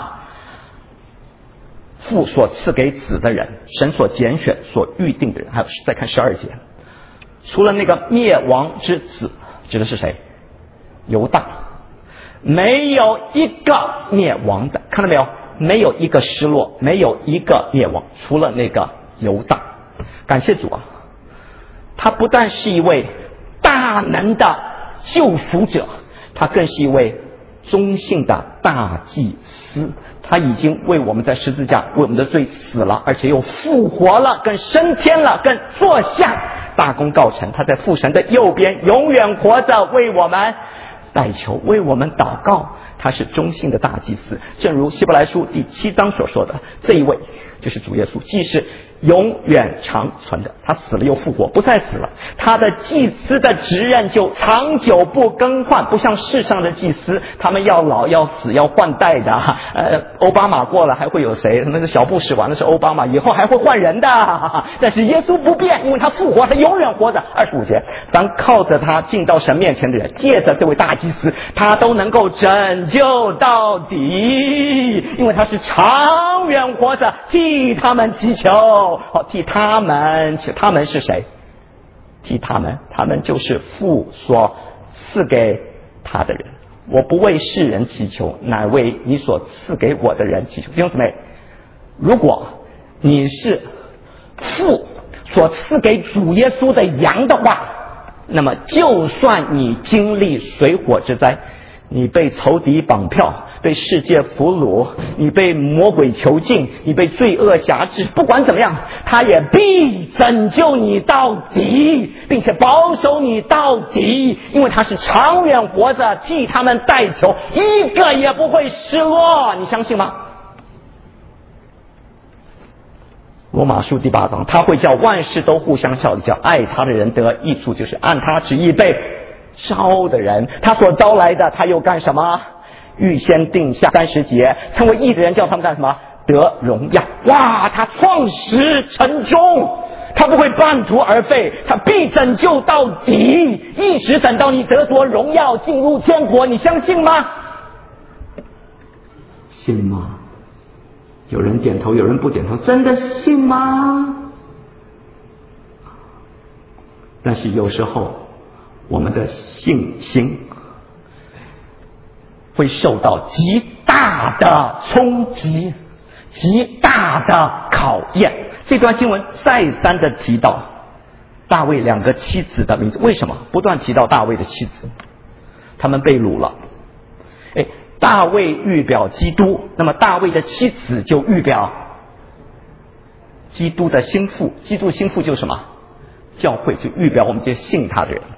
父所赐给子的人，神所拣选所预定的人。还有再看十二节，除了那个灭亡之子，指的是谁？犹大。没有一个灭亡的，看到没有？没有一个失落，没有一个灭亡，除了那个犹大。感谢主啊，他不但是一位大能的救赎者，他更是一位忠信的大祭司。他已经为我们在十字架为我们的罪死了，而且又复活了，更升天了，更坐下，大功告成。他在父神的右边永远活着，为我们代求，为我们祷告。他是忠信的大祭司，正如希伯来书第七章所说的，这一位就是主耶稣，既是永远长存的，他死了又复活，不再死了，他的祭司的职任就长久不更换，不像世上的祭司，他们要老要死要换代的。呃，奥巴马过了还会有谁？那个小布什完了是奥巴马，以后还会换人的。但是耶稣不变，因为他复活，他永远活着。二十五节，当靠着他进到神面前的人，借着这位大祭司，他都能够拯救到底，因为他是长远活着，替他们祈求。好，替他们，他们是谁？替他们，他们就是父所赐给他的人。我不为世人祈求，乃为你所赐给我的人祈求。弟兄姊妹，如果你是父所赐给主耶稣的羊的话，那么就算你经历水火之灾，你被仇敌绑票，被世界俘虏，你被魔鬼囚禁，你被罪恶辖制，不管怎么样，他也必拯救你到底，并且保守你到底，因为他是长远活着，替他们代求，一个也不会失落。你相信吗？罗马书第八章，他会叫万事都互相效力，叫爱他的人得益处，就是按他旨意被招的人。他所招来的，他又干什么？预先定下。三十节，成为义的人叫他们干什么？得荣耀。哇，他创始成终，他不会半途而废，他必拯救到底，一直等到你得着荣耀，进入天国。你相信吗？信吗？有人点头，有人不点头，真的信吗？但是有时候我们的信心会受到极大的冲击，极大的考验。这段经文再三的提到大卫两个妻子的名字，为什么不断提到大卫的妻子？他们被掳了。哎，大卫预表基督，那么大卫的妻子就预表基督的心腹，基督心腹就是什么？教会，就预表我们这些信他的人。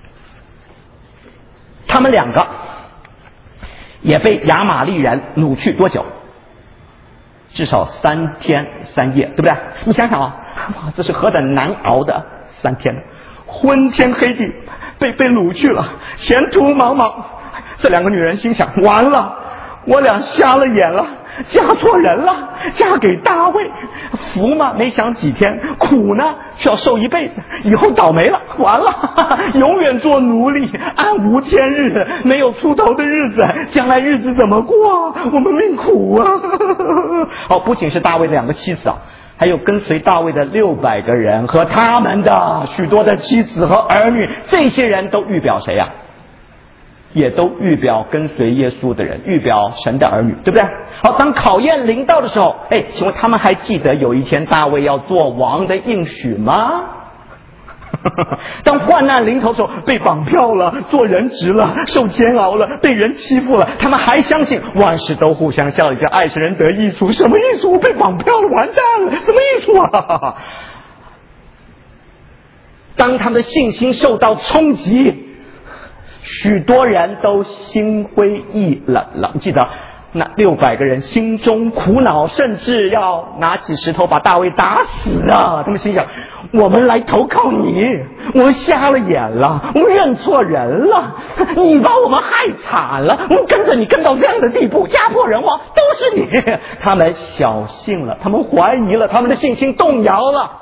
他们两个也被亚玛力人掳去多久？至少三天三夜，对不对？你想想啊，哇，这是何等难熬的三天，昏天黑地，被被掳去了，前途茫茫。这两个女人心想，完了，我俩瞎了眼了，嫁错人了，嫁给大卫，福嘛没享几天，苦呢却要受一辈子，以后倒霉了，完了，哈哈，永远做奴隶，暗无天日，没有出头的日子，将来日子怎么过？我们命苦啊！哦，不仅是大卫的两个妻子啊，还有跟随大卫的六百个人和他们的许多的妻子和儿女，这些人都预表谁呀、啊？也都预表跟随耶稣的人，预表神的儿女，对不对？好，当考验临到的时候，哎，请问他们还记得有一天大卫要做王的应许吗？当患难临头的时候，被绑票了，做人质了，受煎熬了，被人欺负了，他们还相信万事都互相效力，叫爱神人得益处。什么益处？被绑票了，完蛋了，什么益处啊？当他们的信心受到冲击，许多人都心灰意冷了。记得那六百个人心中苦恼，甚至要拿起石头把大卫打死啊！他们心想：我们来投靠你，我们瞎了眼了，我们认错人了，你把我们害惨了，我们跟着你跟到这样的地步，家破人亡，都是你。他们小信了，他们怀疑了，他们的信心动摇了。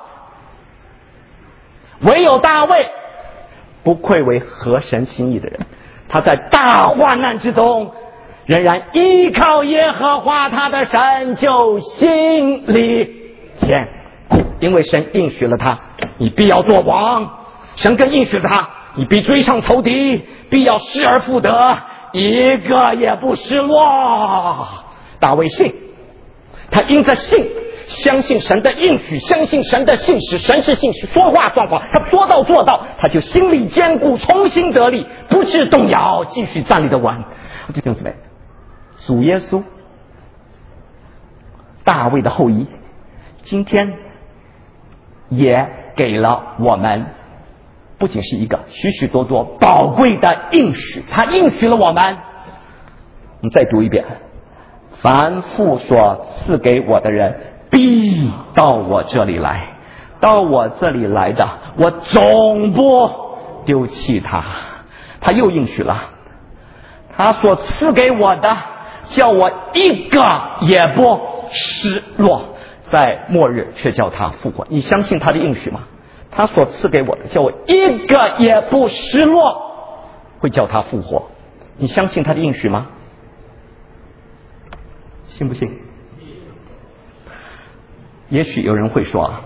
唯有大卫不愧为合神心意的人，他在大患难之中仍然依靠耶和华他的神，就心里坚固，因为神应许了他，你必要做王。神更应许了他，你必追上仇敌，必要失而复得，一个也不失落。大卫信，他因着信，相信神的应许，相信神的信使，神是信使，说话算话，他说到做到，他就心里坚固，重新得力，不致动摇，继续站立的稳。弟兄姊妹，主耶稣大卫的后裔今天也给了我们不仅是一个许许多多宝贵的应许，他应许了我们。你再读一遍：凡父所赐给我的人必到我这里来，到我这里来的我总不丢弃他。他又应许了，他所赐给我的叫我一个也不失落，在末日却叫他复活。你相信他的应许吗？他所赐给我的叫我一个也不失落，会叫他复活。你相信他的应许吗？信不信？也许有人会说，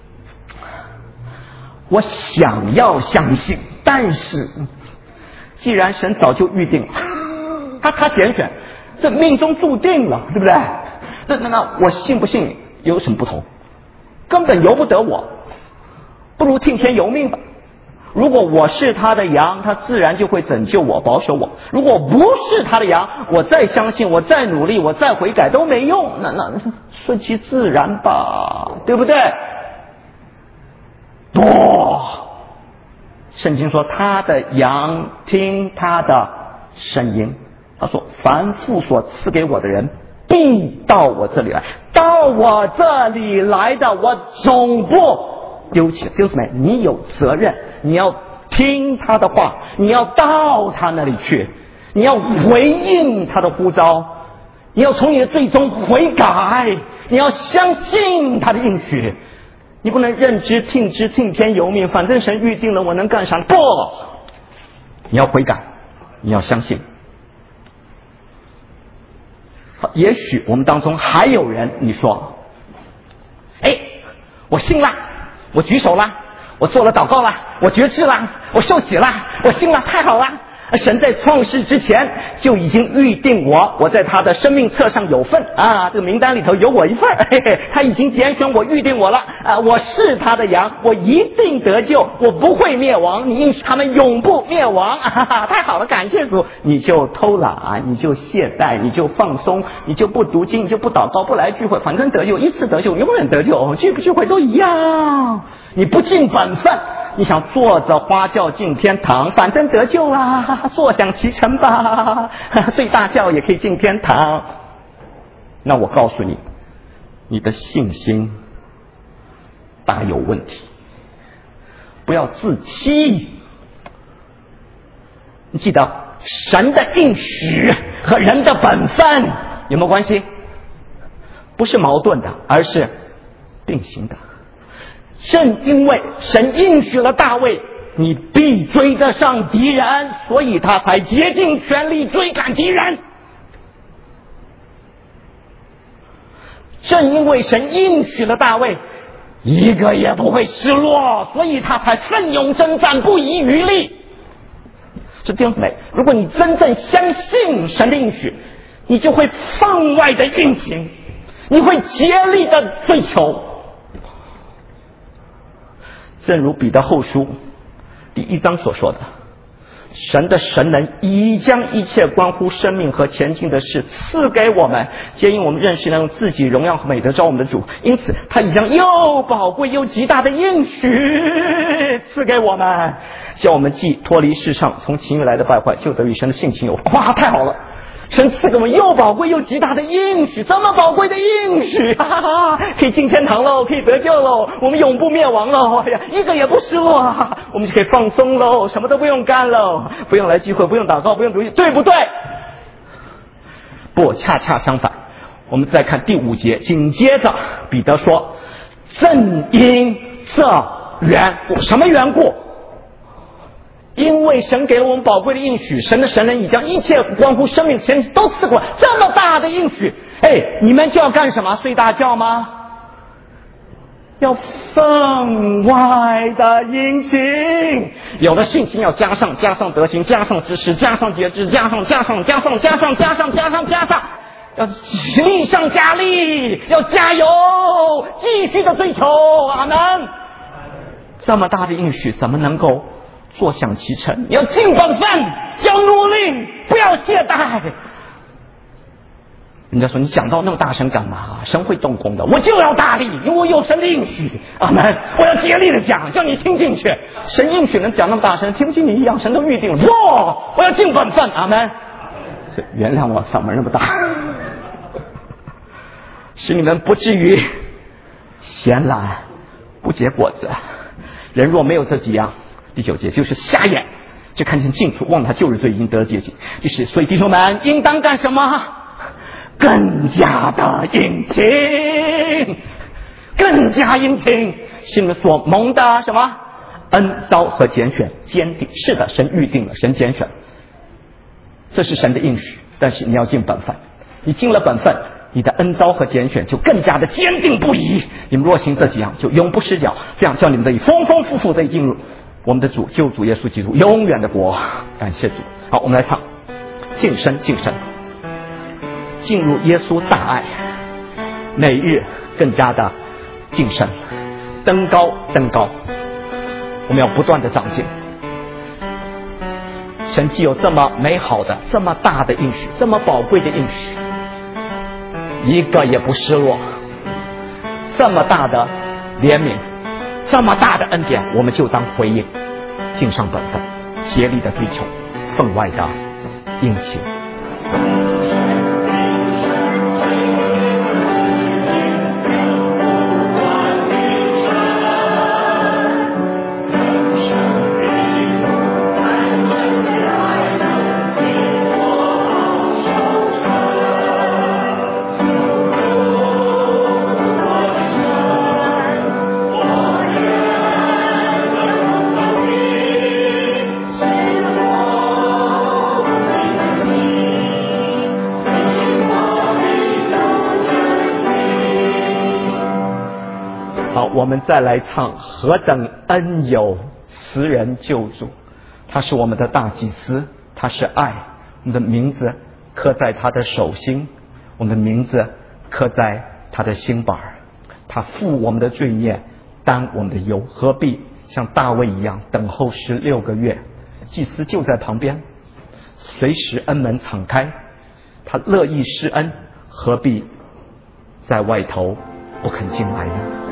我想要相信，但是既然神早就预定了，他他拣选，这命中注定了，对不对？那那那我信不信有什么不同？根本由不得我，不如听天由命吧。如果我是他的羊，他自然就会拯救我，保守我。如果不是他的羊，我再相信，我再努力，我再悔改都没用，那那顺其自然吧，对不对？不，圣经说他的羊听他的声音，他说凡父所赐给我的人必到我这里来，到我这里来的我总不丢弃。弟兄们，你有责任，你要听他的话，你要到他那里去，你要回应他的呼召，你要从你的罪中悔改，你要相信他的应许。你不能认知听之听天由命，反正神预定了，我能干啥？不，你要悔改，你要相信。也许我们当中还有人，你说，哎，我信了，我举手了，我做了祷告了，我决志了，我受洗了，我信了，太好了。神在创世之前就已经预定我，我在他的生命册上有份啊，这个名单里头有我一份，嘿嘿，他已经拣选我，预定我了啊，我是他的羊，我一定得救，我不会灭亡，你应许他们永不灭亡，哈哈，太好了，感谢主。你就偷懒，你就懈怠，你就放松，你就不读经，你就不祷告，不来聚会，反正得救一次得救，永远得救，聚不聚会都一样。你不尽本分，你想坐着花轿进天堂，反正得救啦，坐享其成吧，睡大觉也可以进天堂。那我告诉你，你的信心大有问题，不要自欺。你记得神的应许和人的本分有没有关系？不是矛盾的，而是并行的。正因为神应许了大卫，你必追得上敌人，所以他才竭尽全力追赶敌人。正因为神应许了大卫，一个也不会失落，所以他才奋勇征战，不遗余力。是弟兄姊妹，如果你真正相信神的应许，你就会分外的运行，你会竭力的追求。正如彼得后书第一章所说的，神的神能已将一切关乎生命和前进的事赐给我们，皆因我们认识能自己荣耀和美德召我们的主，因此他已将又宝贵又极大的应许赐给我们，叫我们既脱离世上从情欲来的败坏，就得与神的性情有。哇，太好了！ 神赐给我们又宝贵又极大的应许，这么宝贵的应许，哈哈哈，可以进天堂喽，可以得救喽，我们永不灭亡喽，哎呀，一个也不失落啊，我们就可以放松喽，什么都不用干喽，不用来聚会，不用祷告，不用读经，对不对？不，恰恰相反。我们再看第五节，紧接着彼得说，正因这缘故，什么缘故？因为神给了我们宝贵的应许，神的神人已将一切关乎生命神都赐过，这么大的应许，哎，你们就要干什么？睡大觉吗？要分外的殷勤，有的信心要加上，加上德行，加上知识，加上节制，加上加上加上加上加上加上加上，要力上加力，要加油，继续的追求。阿门。这么大的应许怎么能够坐享其成？要尽本分，要努力，不要懈怠。人家说你讲到那么大声干嘛？神会动工的，我就要大力，因为我有神的应许。阿门！我要竭力的讲，叫你听进去。神应许能讲那么大声，听不进你一样，神都预定了。哇！我要尽本分。阿门！原谅我嗓门那么大，使你们不至于闲懒不结果子。人若没有这几样，第九节就是瞎眼，就看见净土，忘他旧日罪，已经得解解。第十，所以弟兄们应当干什么？更加的殷勤，更加殷勤，是你们所蒙的什么恩召和拣选坚定。是的，神预定了，神拣选，这是神的应许。但是你要尽本分，你尽了本分，你的恩召和拣选就更加的坚定不移。你们若行这几样，就永不失脚，这样叫你们得以丰丰富富地进入我们的主救主耶稣基督永远的国。感谢主。好，我们来唱晋升晋升，进入耶稣大爱，每日更加的晋升，登高登高，我们要不断的长进。神既有这么美好的这么大的应许，这么宝贵的应许，一个也不失落，这么大的怜悯，这么大的恩典，我们就当回应，尽上本分，竭力的追求，分外的殷勤。我们再来唱何等恩有慈人救主，他是我们的大祭司，他是爱，我们的名字刻在他的手心，我们的名字刻在他的心板，他负我们的罪孽，担我们的忧，何必像大卫一样等候十六个月？祭司就在旁边，随时恩门敞开，他乐意施恩，何必在外头不肯进来呢？